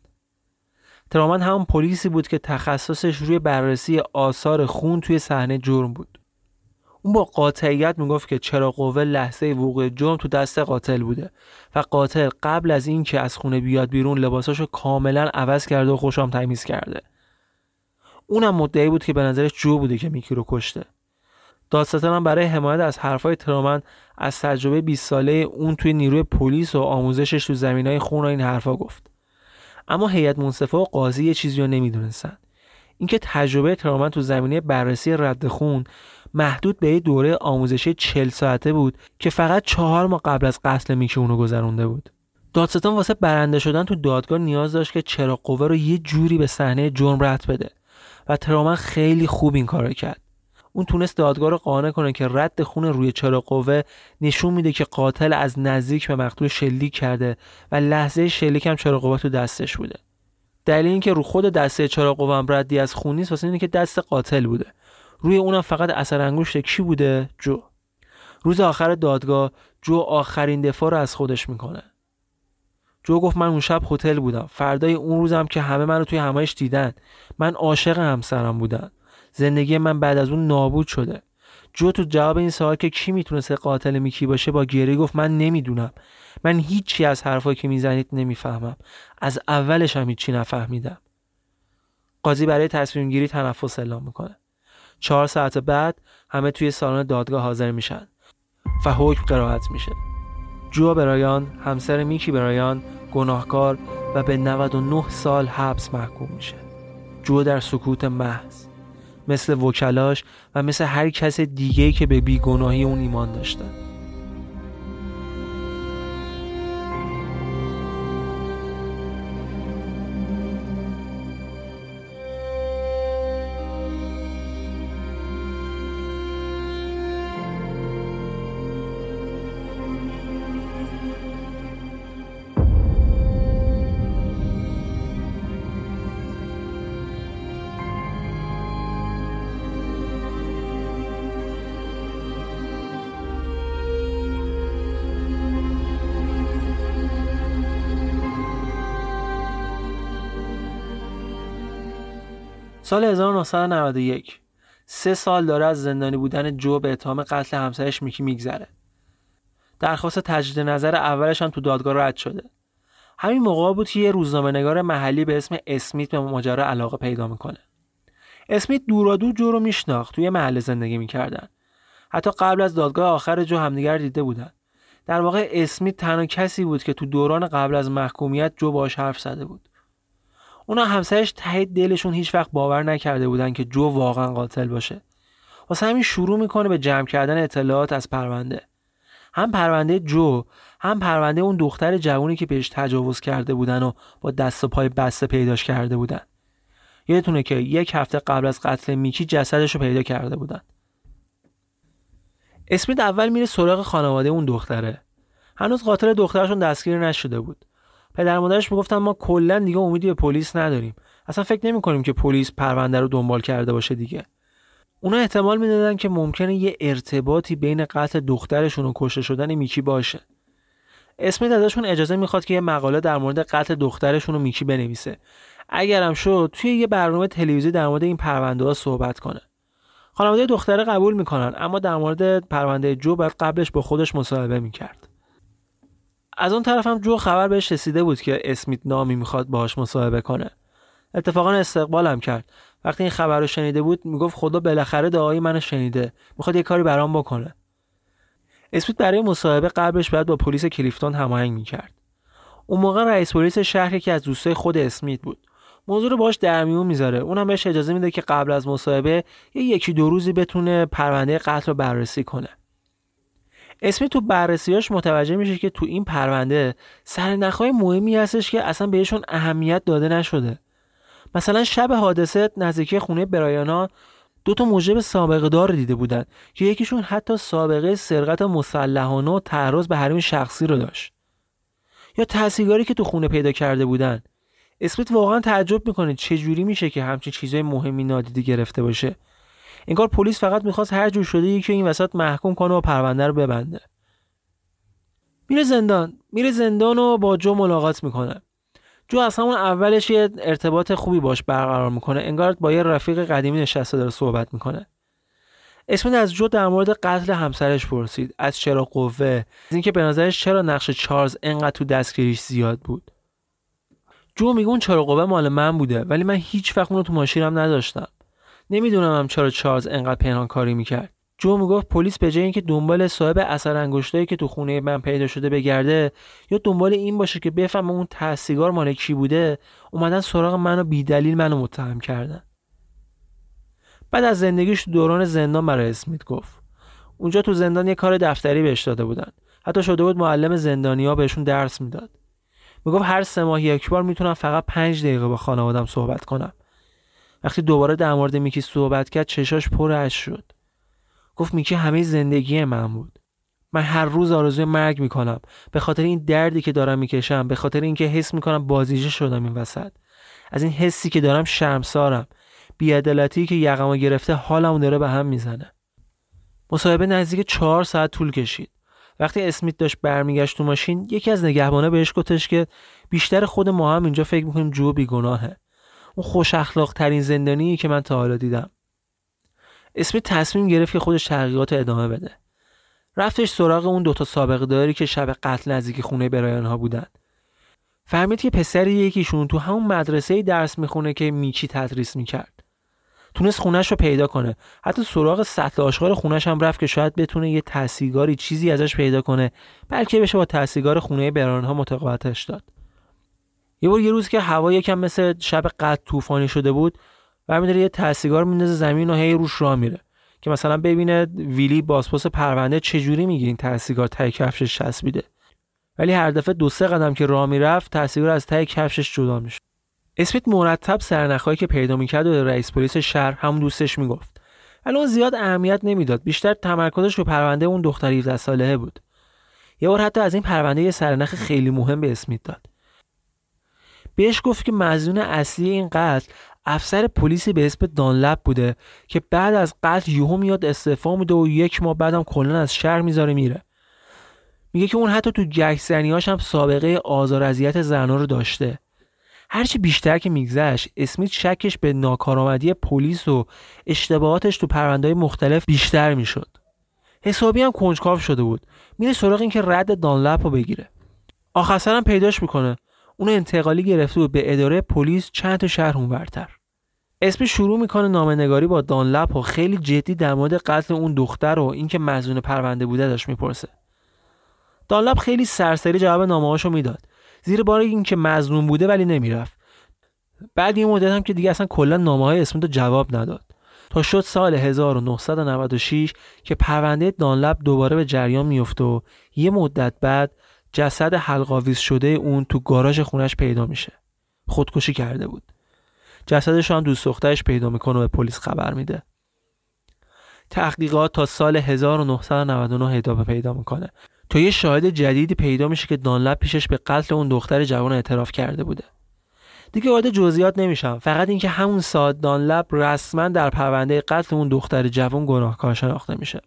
ترومن همون پلیسی بود که تخصصش روی بررسی آثار خون توی صحنه جرم بود. اون با قاطعیت میگفت که چراغ قوه لحظه وقوع جرم تو دست قاتل بوده و قاتل قبل از این که از خونه بیاد بیرون لباساشو کاملا عوض کرده و خوشام تمیز کرده. اونم مدعی بود که به نظرش جو بوده که میکی رو کشته. دادستان هم برای حمایت از حرفای ترومن از تجربه بیست ساله اون توی نیروی پلیس و آموزشش تو زمینای خون و این حرفا گفت. اما هیئت منصفه و قاضی یه چیزی رو نمیدونستن، اینکه تجربه ترومن تو زمینه بررسی رد خون محدود به یه دوره آموزشی چهل ساعته بود که فقط چهار ماه قبل از قتل میکی اونو گذرونده بود. دادستان واسه برنده شدن تو دادگاه نیاز داشت که چراغ قوه رو یه جوری به صحنه جرم ربط بده و ترومن خیلی خوب این کارو کرد. اون تونست دادگاه رو قانع کنه که رد خون روی چراغ قوه نشون میده که قاتل از نزدیک به مقتول شلیک کرده و لحظه شلیک هم چراغ قوه تو دستش بوده. دلیل این که رو خود دسته چراغ قوه هم ردی از خون نیست واسه اینه که دست قاتل بوده. روی اونم فقط اثر انگشت کی بوده؟ جو. روز آخر دادگاه جو آخرین دفاع رو از خودش میکنه. جو گفت من اون شب هتل بودم. فردای اون روزم که همه منو توی همایش دیدن. من عاشق همسرم بودم. زندگی من بعد از اون نابود شده. جو تو جواب این سوال که کی میتونسته قاتل میکی باشه با گریه گفت من نمیدونم. من هیچی از حرفایی که میزنید نمیفهمم. از اولش هم هیچی نفهمیدم. قاضی برای تصمیم گیری تنفس اعلام میکنه. چهار ساعت بعد همه توی سالن دادگاه حاضر میشن و حکم قرائت میشه. جو برایان، همسر میکی برایان، گناهکار و به نود و نه سال حبس محکوم میشه. جو در سکوت محض، مثل وکلاش و مثل هر کس دیگه‌ای که به بیگناهی اون ایمان داشتن. سال هزار و نهصد و نود و یک، سه سال داره از زندانی بودن جو به اتهام قتل همسرش میکی میگذره. درخواست تجدید نظر اولش هم تو دادگاه رد شده. همین موقع بود که یه روزنامه‌نگار محلی به اسم اسمیت به ماجرا علاقه پیدا میکنه. اسمیت دورادور جو رو میشناخت، توی محل زندگی میکردن. حتی قبل از دادگاه آخر جو همدیگر دیده بودن. در واقع اسمیت تنها کسی بود که تو دوران قبل از محکومیت جو باهاش حرف زده بود. اونا همسرش ته دلشون هیچ وقت باور نکرده بودن که جو واقعا قاتل باشه. واسه همین شروع میکنه به جمع کردن اطلاعات از پرونده. هم پرونده جو، هم پرونده اون دختر جوونی که بهش تجاوز کرده بودن و با دست و پای بسته پیداش کرده بودن. یادتونه که یک هفته قبل از قتل میکی جسدش رو پیدا کرده بودن. اسمیت اول میره سراغ خانواده اون دختره. هنوز قاتل دخترشون دستگیر نشده بود. پدر مادرش میگفتن ما کلا دیگه امیدی به پلیس نداریم. اصلا فکر نمی‌کنیم که پلیس پرونده رو دنبال کرده باشه دیگه. اونا احتمال میدادن که ممکنه یه ارتباطی بین قتل دخترشون و کشته شدن میکی باشه. اسمیت ازشون اجازه میخواد که یه مقاله در مورد قتل دخترشون و میکی بنویسه. اگرم شد توی یه برنامه تلویزیونی در مورد این پرونده‌ها صحبت کنه. خانواده دختره قبول میکنن، اما در مورد پرونده جو بعد قبلش با خودش مصاحبه میکرد. از اون طرف هم جو خبر بهش رسیده بود که اسمیت نامی میخواد باهاش مصاحبه کنه. اتفاقا استقبالم کرد. وقتی این خبر رو شنیده بود میگفت خدا بالاخره دعای منو شنیده، میخواد یه کاری برام بکنه. اسمیت برای مصاحبه قبلش بعد با پلیس کلیفتون هماهنگ میکرد. اون موقع رئیس پلیس شهری که از دوستای خود اسمیت بود. موضوع رو باهاش در میون میذاره. اونم بهش اجازه میده که قبل از مصاحبه یه یکی دو روزی بتونه پرونده قتل رو بررسی کنه. اسمیت تو بررسیاش متوجه میشه که تو این پرونده سرنخ‌های مهمی هستش که اصلا بهشون اهمیت داده نشده. مثلا شب حادثه نزدیکی خونه برایانا دو تا موجب سابقه دار دیده بودن که یکیشون حتی سابقه سرقت مسلحانه و تعرض به حریم شخصی رو داشت. یا تحصیلگاری که تو خونه پیدا کرده بودن. اسمیت واقعا تعجب میکنه چه جوری میشه که همچین چیزای مهمی نادیده گرفته باشه. انگار پلیس فقط میخواست هر جور شده یکی این وسط محکوم کنه و پرونده رو ببنده. میره زندان میره زندان و با جو ملاقات میکنه. جو از همون اولش یه ارتباط خوبی باش برقرار میکنه، انگار با یه رفیق قدیمی نشسته داره صحبت میکنه. اسمیت از جو در مورد قتل همسرش پرسید، از چرا قوه، از اینکه به نظرش چرا نقش چارلز انقدر تو دستگیریش زیاد بود. جو میگه اون چرا قوه مال من بوده، ولی من هیچ وقت اونو تو ماشینم نداشتم. نمیدونم هم چرا چارلز انقدر پنهان کاری میکرد. جو میگفت پلیس به جای اینکه دنبال صاحب اثر انگشتایی که تو خونه من پیدا شده بگرده یا دنبال این باشه که بفهمه اون ته سیگار مال کی بوده، اومدن سراغ منو بی دلیل منو متهم کردن. بعد از زندگیش تو دوران زندان برای اسمیت گفت. اونجا تو زندان یه کار دفتری بهش داده بودن. حتی شده بود معلم زندانیا بهشون درس میداد. میگفت هر سه ماه یک بار میتونم فقط پنج دقیقه با خانواده‌ام صحبت کنم. وقتی دوباره در مورد میکی صحبت کرد چشاش پر اشک شد. گفت میکی همه زندگی من بود. من هر روز آرزوی مرگ میکنم به خاطر این دردی که دارم میکشم، به خاطر اینکه حس میکنم بازیچه شدم این وسط. از این حسی که دارم شرمسارم. بی‌عدالتی که یقمو گرفته حالمو داره به هم میزنه. مصاحبه نزدیک چهار ساعت طول کشید. وقتی اسمیت داشت برمیگشت تو ماشین، یکی از نگهبانا بهش گفتش که بیشتر خود ما هم اینجا فکر میکنیم جو بیگناهه. اون خوش اخلاق ترین زندانی که من تا حالا دیدم. اسمیت تصمیم گرفت که خودش تحقیقات ادامه بده. رفتش سراغ اون دوتا سابقه داری که شب قتل نزدیک خونه برایان ها بودن. فهمید که پسری یکیشون تو همون مدرسه درس میخونه که میکی تدریس میکرد. تونست خونش رو پیدا کنه. حتی سراغ سطل آشغال خونش هم رفت که شاید بتونه یه تحصیلگاری چیزی ازش پیدا کنه، بلکه بشه با تحصیلگار خونه برایان ها متقاعدش داد. یه بار یه روز که هوا یکم مثل شب قتل طوفانی شده بود، برمی‌داره یه تحصیلگار میندازه زمین و هی روش راه میره که مثلا ببینه ویلی بازپرس پرونده چجوری میگه این تحصیلگار ته کفشش چسبیده. ولی هر دفعه دو سه قدم که راه میرفت تحصیلگار از ته کفشش جدا میشه. اسمیت مرتب سرنخایی که پیدا میکرد و رئیس پلیس شهر همون دوستش میگفت. ولی اون زیاد اهمیت نمیداد، بیشتر تمرکزش رو پرونده اون دختر هفده ساله بود. یه بار حتی از این پرونده یه سرنخ خیلی مهم به اسمیت داد. بهش گفت که مظنون اصلی این قتل افسر پلیسی به اسم دانلپ بوده که بعد از قتل یهو میاد استعفا میده و یک ماه بعدم کلا از شهر میذاره میره. میگه که اون حتی تو گشت‌زنی‌هاش هم سابقه آزار اذیت زن‌ها رو داشته. هرچی بیشتر که میگذشت اسمیت شکش به ناکارآمدی پلیس و اشتباهاتش تو پرونده‌های مختلف بیشتر میشد. حسابی هم کنجکاو شده بود. میره سراغ این که رد دانلپ رو بگیره. آخر سرم پیداش میکنه. اون انتقالی گرفته بود به اداره پلیس چند تا شهر اونورتر. اسمی شروع میکنه نامه‌نگاری با دانلپ و خیلی جدی در مورد قتل اون دختر و اینکه مظنون پرونده بوده داشت میپرسه. دانلپ خیلی سرسری جواب نامه‌هاشو میداد. زیر بار اینکه مظنون بوده ولی نمیرفت. بعد یه مدت هم که دیگه اصلا کلا نامه‌های اسمیت رو جواب نداد. تا شد سال هزار و نهصد و نود و شش که پرونده دانلپ دوباره به جریان میفته و یه مدت بعد جسد حلق‌آویز شده اون تو گاراژ خونش پیدا میشه. خودکشی کرده بود. جسدش هم دوست دخترش پیدا میکنه و به پلیس خبر میده. تحقیقات تا سال هزار و نهصد و نود و نه ادامه پیدا میکنه تا یه شاهد جدیدی پیدا میشه که دانلپ پیشش به قتل اون دختر جوان اعتراف کرده بوده. دیگه وارد جزئیات نمیشم، فقط اینکه همون ساعت دانلپ رسما در پرونده قتل اون دختر جوان گناهکار شناخته میشه.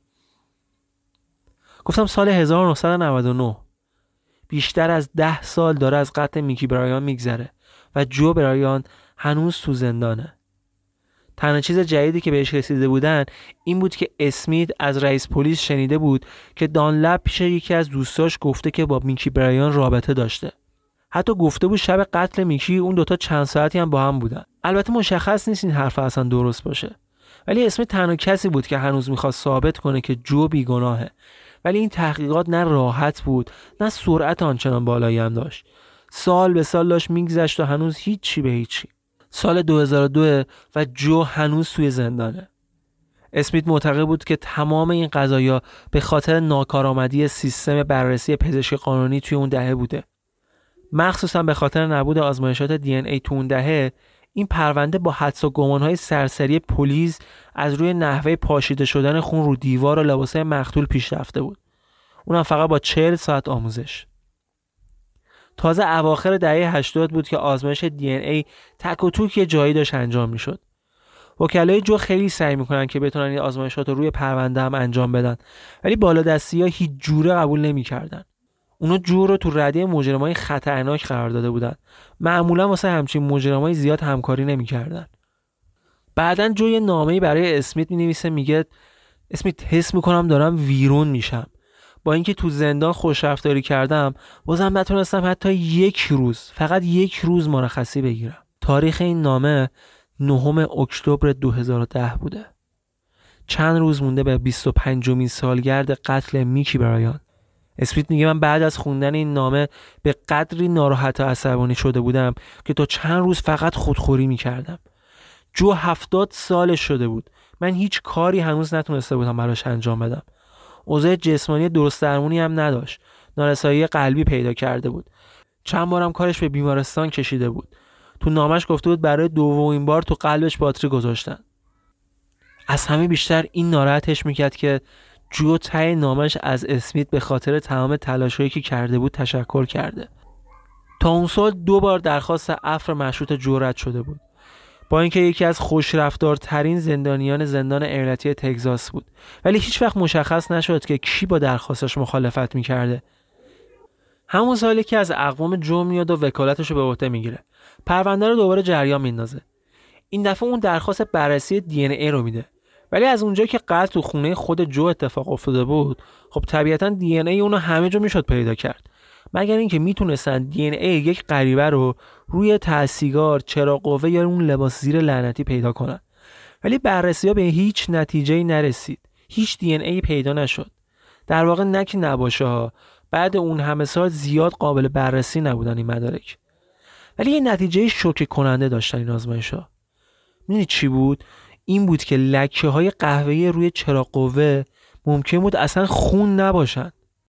گفتم سال هزار و نهصد و نود و نه. بیشتر از ده سال داره از قتل میکی برایان میگذره و جو برایان هنوز تو زندانه. تنها چیز جدیدی که بهش رسیده بودن این بود که اسمیت از رئیس پلیس شنیده بود که دانلپ پیش یکی از دوستاش گفته که با میکی برایان رابطه داشته. حتی گفته بود شب قتل میکی اون دوتا چند ساعتی هم با هم بودن. البته مشخص نیست این حرف اصلا درست باشه. ولی اسمیت تنها کسی بود که هنوز میخواست ثابت کنه که جو بیگناهه. ولی این تحقیقات نه راحت بود نه سرعت آنچنان بالایی هم داشت. سال به سال داشت میگذشت و هنوز هیچی به هیچی. سال دو هزار و دو و جو هنوز توی زندانه. اسمیت معتقد بود که تمام این قضایا به خاطر ناکارآمدی سیستم بررسی پزشکی قانونی توی اون دهه بوده. مخصوصا به خاطر نبود آزمایشات دی ان ای تو اون دهه، این پرونده با حدس و گمان‌های سرسری پلیس از روی نحوه پاشیده شدن خون رو دیوار و لباسای مقتول پیش رفته بود. اونم فقط با چهل ساعت آموزش. تازه اواخر دهه هشتاد بود که آزمایش دی ان ای تک و توک یه جایی داشت انجام میشد. وکلای جو خیلی سعی میکنن که بتونن این آزمایشات رو روی پرونده هم انجام بدن، ولی بالادستی‌ها هیچ جوره قبول نمی‌کردن. اونا جو رو تو رده مجرمای خطرناک قرار داده بودن. معمولا واسه همچین مجرمای زیاد همکاری نمی‌کردن. بعدن جو یه نامه‌ای برای اسمیت می‌نویسه، میگه اسمیت حس می‌کنم دارم ویرون میشم. با اینکه تو زندان خوشرفتاری کردم، بازم نتونستم حتی یک روز، فقط یک روز مرخصی بگیرم. تاریخ این نامه نهم اکتبر دو هزار و ده بوده. چند روز مونده به بیست و پنجمین سالگرد قتل میکی برایان. اسمیت میگه من بعد از خوندن این نامه به قدری ناراحت و عصبانی شده بودم که تا چند روز فقط خودخوری میکردم. جو هفتاد سالش شده بود. من هیچ کاری هنوز نتونسته بودم براش انجام بدم. اوضاع جسمانی درست درمونی هم نداشت. نارسایی قلبی پیدا کرده بود. چند بارم کارش به بیمارستان کشیده بود. تو نامش گفته بود برای دومین بار تو قلبش باتری گذاشتن. از همه بیشتر این ناراحتش میکرد که جو ته نامش از اسمیت به خاطر تمام تلاشایی که کرده بود تشکر کرده. تا اون سال دو بار درخواست عفو مشروط جو رد شده بود. با اینکه یکی از خوشرفتارترین زندانیان زندان ایالتی تگزاس بود، ولی هیچ وقت مشخص نشد که کی با درخواستش مخالفت میکرده. همون سالی که از اقوام جو میاد و وکالتش رو به عهده میگیره. پرونده رو دوباره جریان میندازه. این دفعه اون درخواست بررسی دی ان ای رو میده. ولی از اونجایی که قتل تو خونه خود جو اتفاق افتاده بود، خب طبیعتاً دی ان ای اونو همه جا میشد پیدا کرد. مگر اینکه میتونستن دی ان ای یک غریبه رو روی ته سیگار، چراغ قوه یا اون لباس زیر لعنتی پیدا کنن. ولی بررسی‌ها به هیچ نتیجه‌ای نرسید. هیچ دی ان ای پیدا نشد. در واقع نک نباشه ها. بعد اون همه سال زیاد قابل بررسی نبودن این مدارک. ولی یه نتیجه شوکه کننده داشتن این آزمایش‌ها. می‌دونید چی بود؟ این بود که لکه‌های قهوه‌ای روی چراغ قوه ممکن بود اصلا خون نباشن.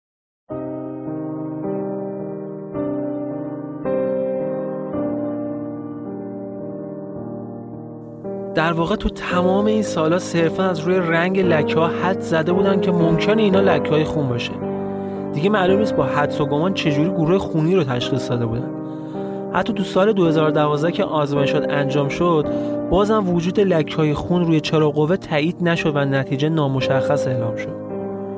در واقع تو تمام این سالا صرفا از روی رنگ لکه‌ها حد زده بودن که ممکنه اینا لکه‌های خون باشه. دیگه معلوم نیست با حدس و گمان چجوری گروه خونی رو تشخیص داده بودن. حتی تو سال دو هزار و دوازده که آزمایشات انجام شد، بازم وجود لکه‌های خون روی چراغ قوه تایید نشد و نتیجه نامشخص اعلام شد.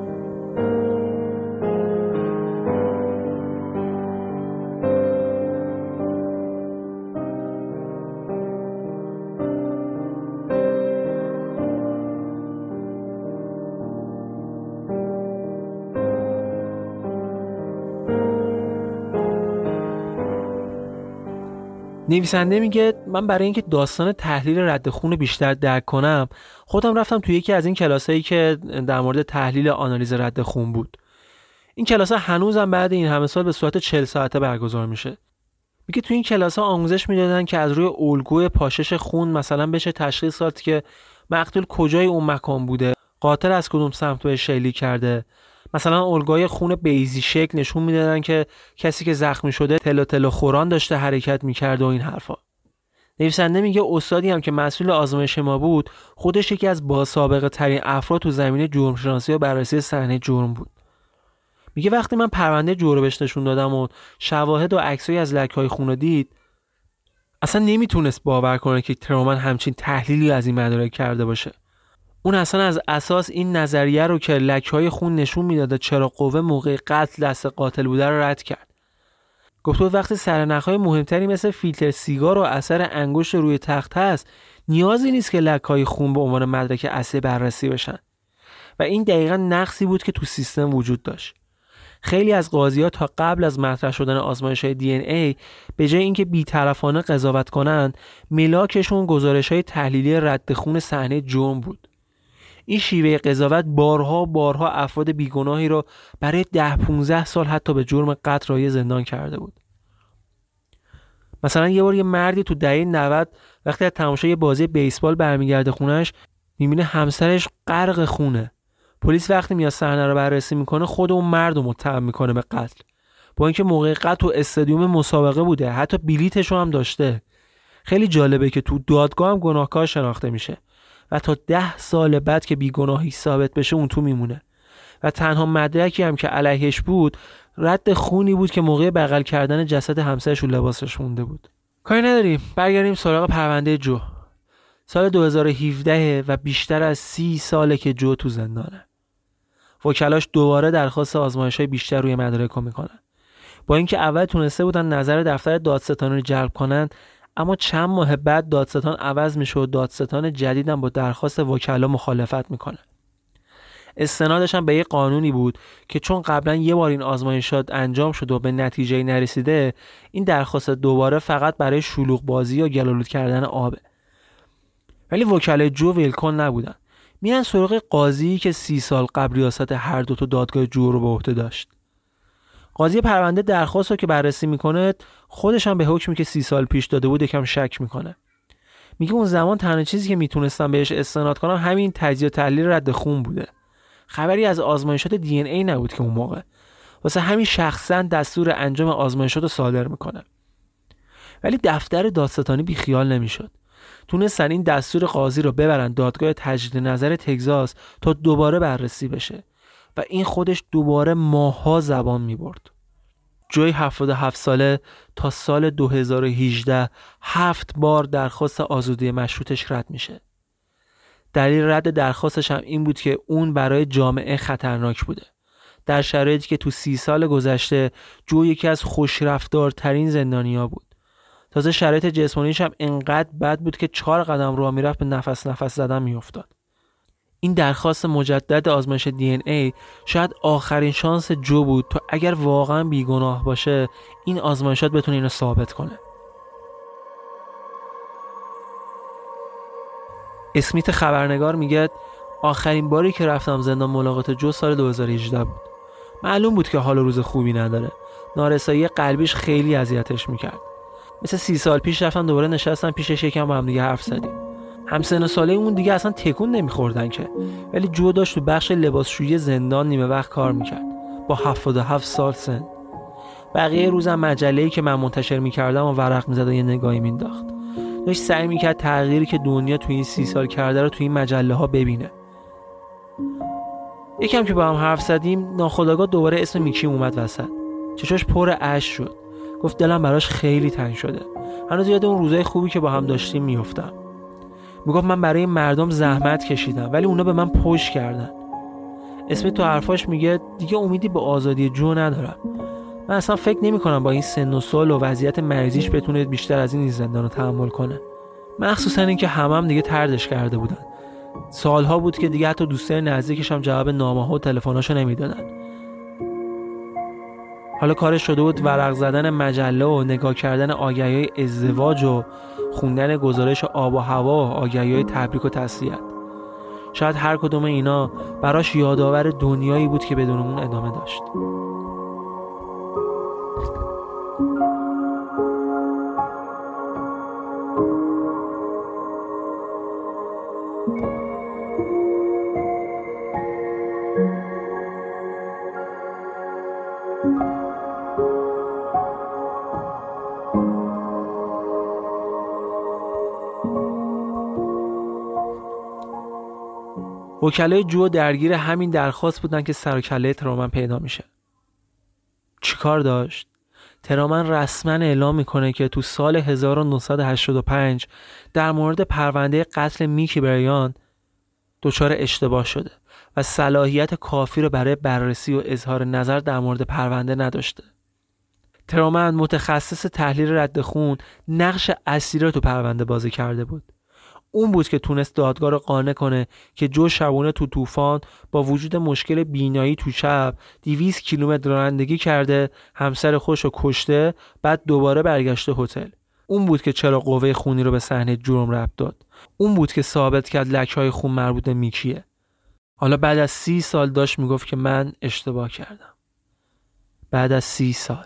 نویسنده میگه من برای اینکه داستان تحلیل رد خون بیشتر درک کنم خودم رفتم توی یکی از این کلاسایی که در مورد تحلیل آنالیز رد خون بود. این کلاسا هنوزم بعد این همه سال به صورت چهل ساعته برگزار میشه. میگه توی این کلاسا آموزش میدادن که از روی الگوی پاشش خون مثلا بشه تشخیص داد که مقتول کجای اون مکان بوده، قاتل از کدوم سمت بهش شلیک کرده. مثلا الگوی خون بیضی شکل نشون میدادن که کسی که زخمی شده تلو تلو خوران داشته حرکت میکرد و این حرفا. نویسنده میگه استادی هم که مسئول آزمایش ما بود خودش یکی از باسابقه ترین افراد تو زمینه جرم شناسی و بررسی صحنه جرم بود. میگه وقتی من پرونده جو رو بهش نشون دادم و شواهد و عکسایی از لکه‌های خون رو دید، اصلا نمیتونست باور کنه که ترومن همچین تحلیلی از این مدارک کرده باشه. اون اصلا از اساس این نظریه رو که لکه‌های خون نشون میداده چراغ قوه موقع قتل دست قاتل بوده رو رد کرد. گفت وقتی سرنخ‌های مهمتری مثل فیلتر سیگار و اثر انگشت روی تخت هست، نیازی نیست که لکه‌های خون به عنوان مدرک اصلی بررسی بشن. و این دقیقاً نقصی بود که تو سیستم وجود داشت. خیلی از قاضی‌ها تا قبل از مطرح شدن آزمایش‌های دی ان ای به جای اینکه بی‌طرفانه قضاوت کنند، ملاکشون گزارش‌های تحلیلی رد خون صحنه جرم بود. این شیوه قضاوت بارها بارها افراد بیگناهی رو برای ده پونزده سال حتی به جرم قتل راهی زندان کرده بود. مثلا یه بار یه مردی تو دهه نود وقتی از تماشای بازی بیسبال برمیگرده خونش، میبینه همسرش غرق خونه. پلیس وقتی میاد صحنه رو بررسی میکنه خود اون مرد رو متهم میکنه به قتل، با اینکه موقع قتل تو استادیوم مسابقه بوده، حتی بلیتش رو هم داشته. خیلی جالبه که تو دادگاه هم گناهکار شناخته میشه و تا ده سال بعد که بیگناهی ثابت بشه اون تو میمونه و تنها مدرکی هم که علیهش بود رد خونی بود که موقع بغل کردن جسد همسرش رو لباسش مونده بود. کاری نداریم، برگردیم سراغ پرونده جو. سال دو هزار و هفده و بیشتر از سی ساله که جو تو زندانه. وکلاش دوباره درخواست آزمایش‌های بیشتر روی مدارک میکنن. با اینکه اول تونسته بودن نظر دفتر دادستانی رو جلب کنن، اما چند ماه بعد دادستان عوض میشه و دادستان جدیدم با درخواست وکلا مخالفت میکنه. استنادش هم به یه قانونی بود که چون قبلا یه بار این آزمایشات انجام شد و به نتیجه نرسیده، این درخواست دوباره فقط برای شلوغ بازی و گلالود کردن آبه. ولی وکلای جو ویلکن نبودن. میرن سراغ قاضی که سی سال قبل ریاست هر دو تا دادگاه جو رو به عهده داشت. قاضی پرونده درخواست رو که بررسی میکنه خودش هم به حکمی که سی سال پیش داده بود یکم شک میکنه. میگه اون زمان تنها چیزی که میتونستم بهش استناد کنم همین تجزیه و تحلیل رد خون بوده. خبری از آزمایشات دی ان ای نبود که اون موقع. واسه همین شخصا دستور انجام آزمایشات رو صادر میکنه. ولی دفتر دادستانی بی خیال نمیشد. تونستن این دستور قاضی رو ببرن دادگاه تجدید نظر تگزاس تا دوباره بررسی بشه و این خودش دوباره ماها زبان میبرد. جوی هفتاد و هفت ساله تا سال دو هزار و هجده هفت بار درخواست آزادی مشروطش رد میشه. دلیل رد درخواستش هم این بود که اون برای جامعه خطرناک بوده. در شرایطی که تو سی سال گذشته جو یکی از خوشرفتارترین زندانیا بود. تازه شرایط جسمانیش هم انقدر بد بود که چهار قدم راه میرفت به نفس نفس زدن میافتاد. این درخواست مجدد آزمایش دی ان ای شاید آخرین شانس جو بود تا اگر واقعا بیگناه باشه این آزمایشات بتونه اینو ثابت کنه. اسمیت خبرنگار میگه آخرین باری که رفتم زندان ملاقات جو سال دو هزار و هجده بود. معلوم بود که حال و روز خوبی نداره. نارسایی قلبیش خیلی اذیتش میکرد. مثل سی سال پیش رفتم دوباره نشستم پیشش یکم با هم دیگه حرف زدیم. همسن و ساله اون دیگه اصلا تکون نمیخوردن که، ولی جو داشت تو بخش لباسشویی زندان نیمه وقت کار میکرد با هفتاد و هفت سال سن. بقیه روزم مجله‌ای که من منتشر میکردم و ورق میزد و یه نگاهی مینداخت. داشت سعی میکرد تغییری که دنیا تو این سی سال کرده رو تو این مجله ها ببینه. یکم که با هم حرف زدیم ناخودآگاه دوباره اسم میکی اومد وسط. چشاش پر اشک شد. گفت دلم براش خیلی تنگ شده. هنوز یاد اون روزای خوبی که با هم داشتیم میافتم. میگفت من برای مردم زحمت کشیدم ولی اونا به من پشت کردن. اسم تو حرفاش میگه دیگه امیدی به آزادی جو ندارم. من اصلا فکر نمی کنم با این سن و سال و وضعیت مریضیش بتونه بیشتر از این زندان رو تحمل کنه. مخصوصا این که همم هم دیگه طردش کرده بودن. سالها بود که دیگه حتی دوستای نزدیکش هم جواب نامه‌ها و تلفناشو نمیدادن. حالا کارش شده بود ورق زدن مجله و نگاه کردن آگهی‌های ازدواج و خوندن گزارش آب و هوا و آگهی‌های تبریک و تسلیت. شاید هر کدوم اینا براش یادآور دنیایی بود که بدون اون ادامه داشت. وکلای جو درگیر همین درخواست بودن که سر و کله ترومن پیدا میشه. چیکار داشت؟ ترومن رسما اعلام میکنه که تو سال هزار و نهصد و هشتاد و پنج در مورد پرونده قتل میکی بریان دچار اشتباه شده و صلاحیت کافی رو برای بررسی و اظهار نظر در مورد پرونده نداشته. ترومن متخصص تحلیل رد خون نقش اصلی رو تو پرونده بازی کرده بود. اون بود که تونست دادگاه رو قانع کنه که جو شبونه تو طوفان با وجود مشکل بینایی تو چپ دویست کیلومتر رانندگی کرده، همسر خودش رو کشته، بعد دوباره برگشته هتل. اون بود که چرا قوه خونی رو به صحنه جرم ربط داد. اون بود که ثابت کرد لکه‌های خون مربوط به میکیه. حالا بعد از سی سال داشت میگفت که من اشتباه کردم. بعد از سی سال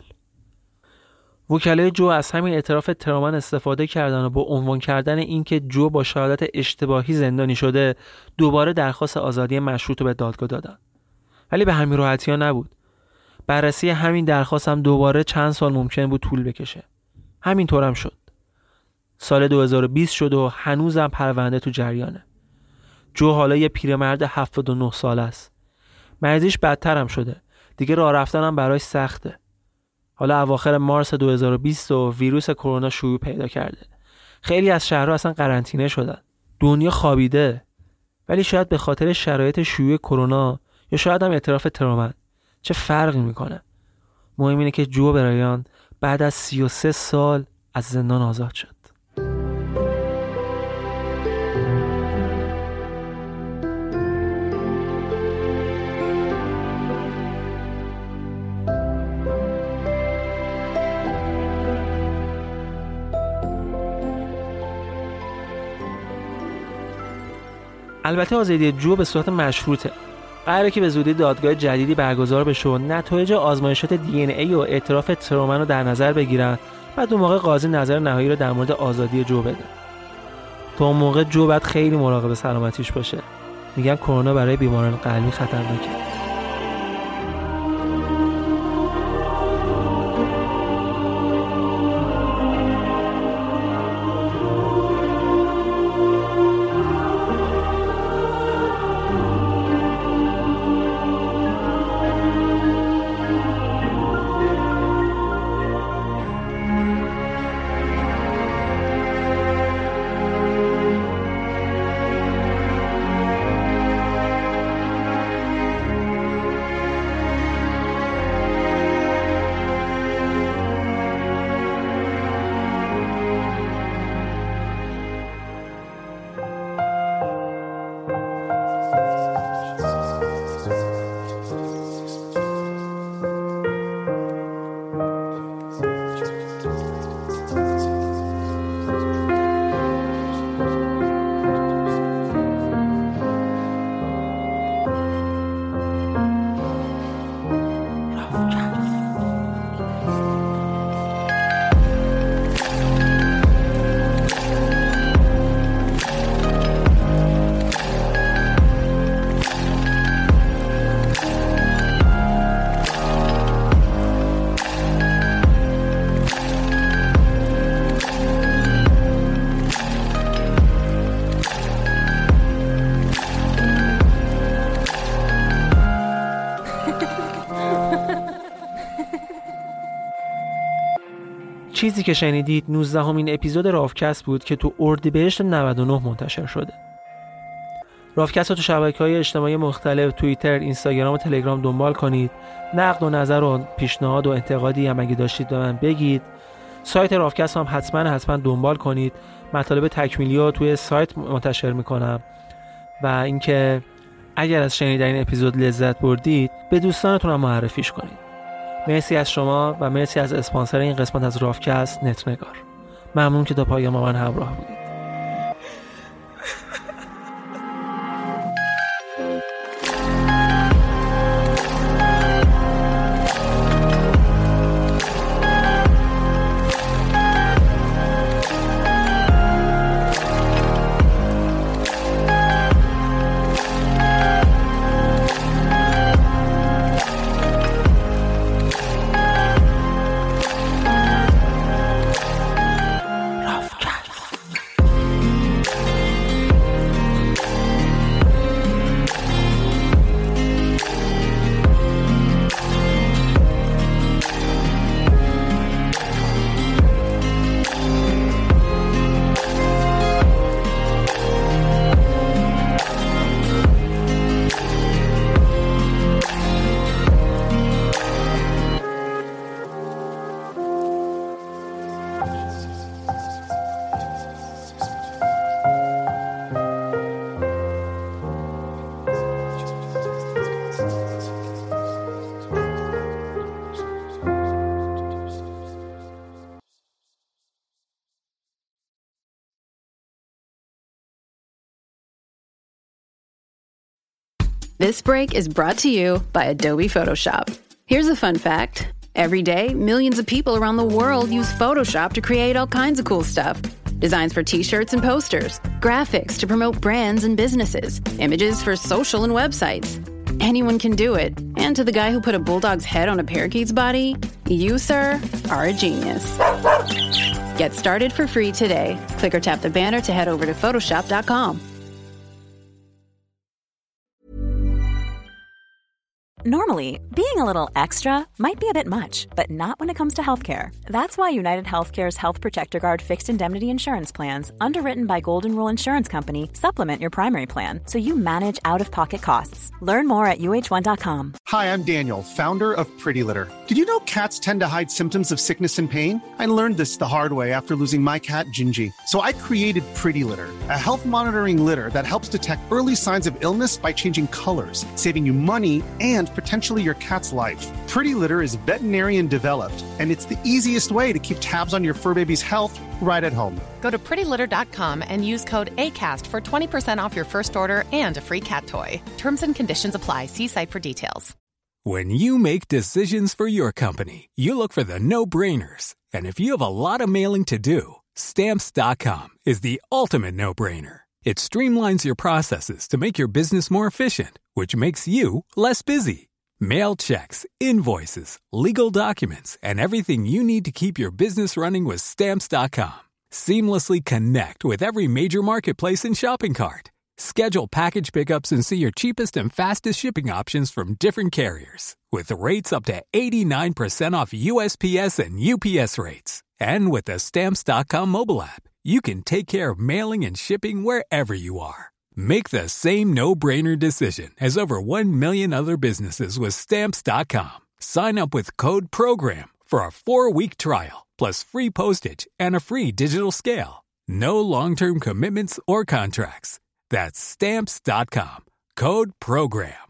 وکلای جو از همین اعتراف ترومن استفاده کردن و با عنوان کردن اینکه جو با شهادت اشتباهی زندانی شده دوباره درخواست آزادی مشروط رو به دادگاه دادن. ولی به همین راحتی ها نبود. بررسی همین درخواست هم دوباره چند سال ممکن بود طول بکشه. همینطور هم شد. سال دو هزار و بیست شد و هنوزم پرونده تو جریانه. جو حالا یه پیرمرد هفتاد و نه ساله است. مریضیش بدتر هم شده. دیگه راه رفتن هم براش سخته. حالا اواخر مارس دو هزار و بیست و ویروس کرونا شیوع پیدا کرده. خیلی از شهرها اصلا قرنطینه شدن. دنیا خوابیده. ولی شاید به خاطر شرایط شیوع کرونا یا شاید هم اعتراف ترومن چه فرقی میکنه؟ مهم اینه که جو برایان بعد از سی و سه سال از زندان آزاد شد. البته آزادی جو به صورت مشروطه. قراره که به زودی دادگاه جدیدی برگزار بشه و نتایج آزمایشات دی ان ای و اعتراف ترومن رو در نظر بگیرن. بعد اون موقع قاضی نظر نهایی رو در مورد آزادی جو بده. تا اون موقع جو باید خیلی مراقب سلامتیش باشه. میگن کرونا برای بیماران قلبی خطرناکه. چیزی که شنیدید نوزدهمین اپیزود رافکست بود که تو اردیبهشت نود و نه منتشر شده. رافکست رو تو شبکه‌های اجتماعی مختلف توییتر، اینستاگرام و تلگرام دنبال کنید. نقد و نظر و پیشنهاد و انتقادی هم اگه داشتید به من بگید. سایت رافکست هم حتما حتما دنبال کنید. مطالب تکمیلی رو توی سایت منتشر میکنم. و اینکه اگر از شنیدن این اپیزود لذت بردید به دوستانتون هم معرفیش کنید. مرسی از شما و مرسی از اسپانسر این قسمت از رافکست، نتنگار. ممنون که تا پایان با من همراه بودید. This break is brought to you by Adobe Photoshop. Here's a fun fact. Every day, millions of people around the world use Photoshop to create all kinds of cool stuff. Designs for t-shirts and posters, graphics to promote brands and businesses, images for social and websites. Anyone can do it. And to the guy who put a bulldog's head on a parakeet's body, you, sir, are a genius. Get started for free today. Click or tap the banner to head over to photoshop dot com. Normally, being a little extra might be a bit much, but not when it comes to healthcare. That's why United Healthcare's Health Protector Guard fixed indemnity insurance plans, underwritten by Golden Rule Insurance Company, supplement your primary plan so you manage out-of-pocket costs. Learn more at U H one dot com. Hi, I'm Daniel, founder of Pretty Litter. Did you know cats tend to hide symptoms of sickness and pain? I learned this the hard way after losing my cat, Gingy. So I created Pretty Litter, a health monitoring litter that helps detect early signs of illness by changing colors, saving you money and potentially your cat's life. Pretty Litter is veterinarian developed, and it's the easiest way to keep tabs on your fur baby's health right at home. Go to pretty litter dot com and use code ACAST for twenty percent off your first order and a free cat toy. Terms and conditions apply. See site for details. When you make decisions for your company, you look for the no-brainers. And if you have a lot of mailing to do, Stamps dot com is the ultimate no-brainer. It streamlines your processes to make your business more efficient, which makes you less busy. Mail checks, invoices, legal documents, and everything you need to keep your business running with Stamps dot com. Seamlessly connect with every major marketplace and shopping cart. Schedule package pickups and see your cheapest and fastest shipping options from different carriers, with rates up to eighty-nine percent off U S P S and U P S rates. And with the Stamps dot com mobile app, you can take care of mailing and shipping wherever you are. Make the same no-brainer decision as over one million other businesses with Stamps dot com. Sign up with code PROGRAM for a four-week trial, plus free postage and a free digital scale. No long-term commitments or contracts. That's Stamps dot com. Code PROGRAM.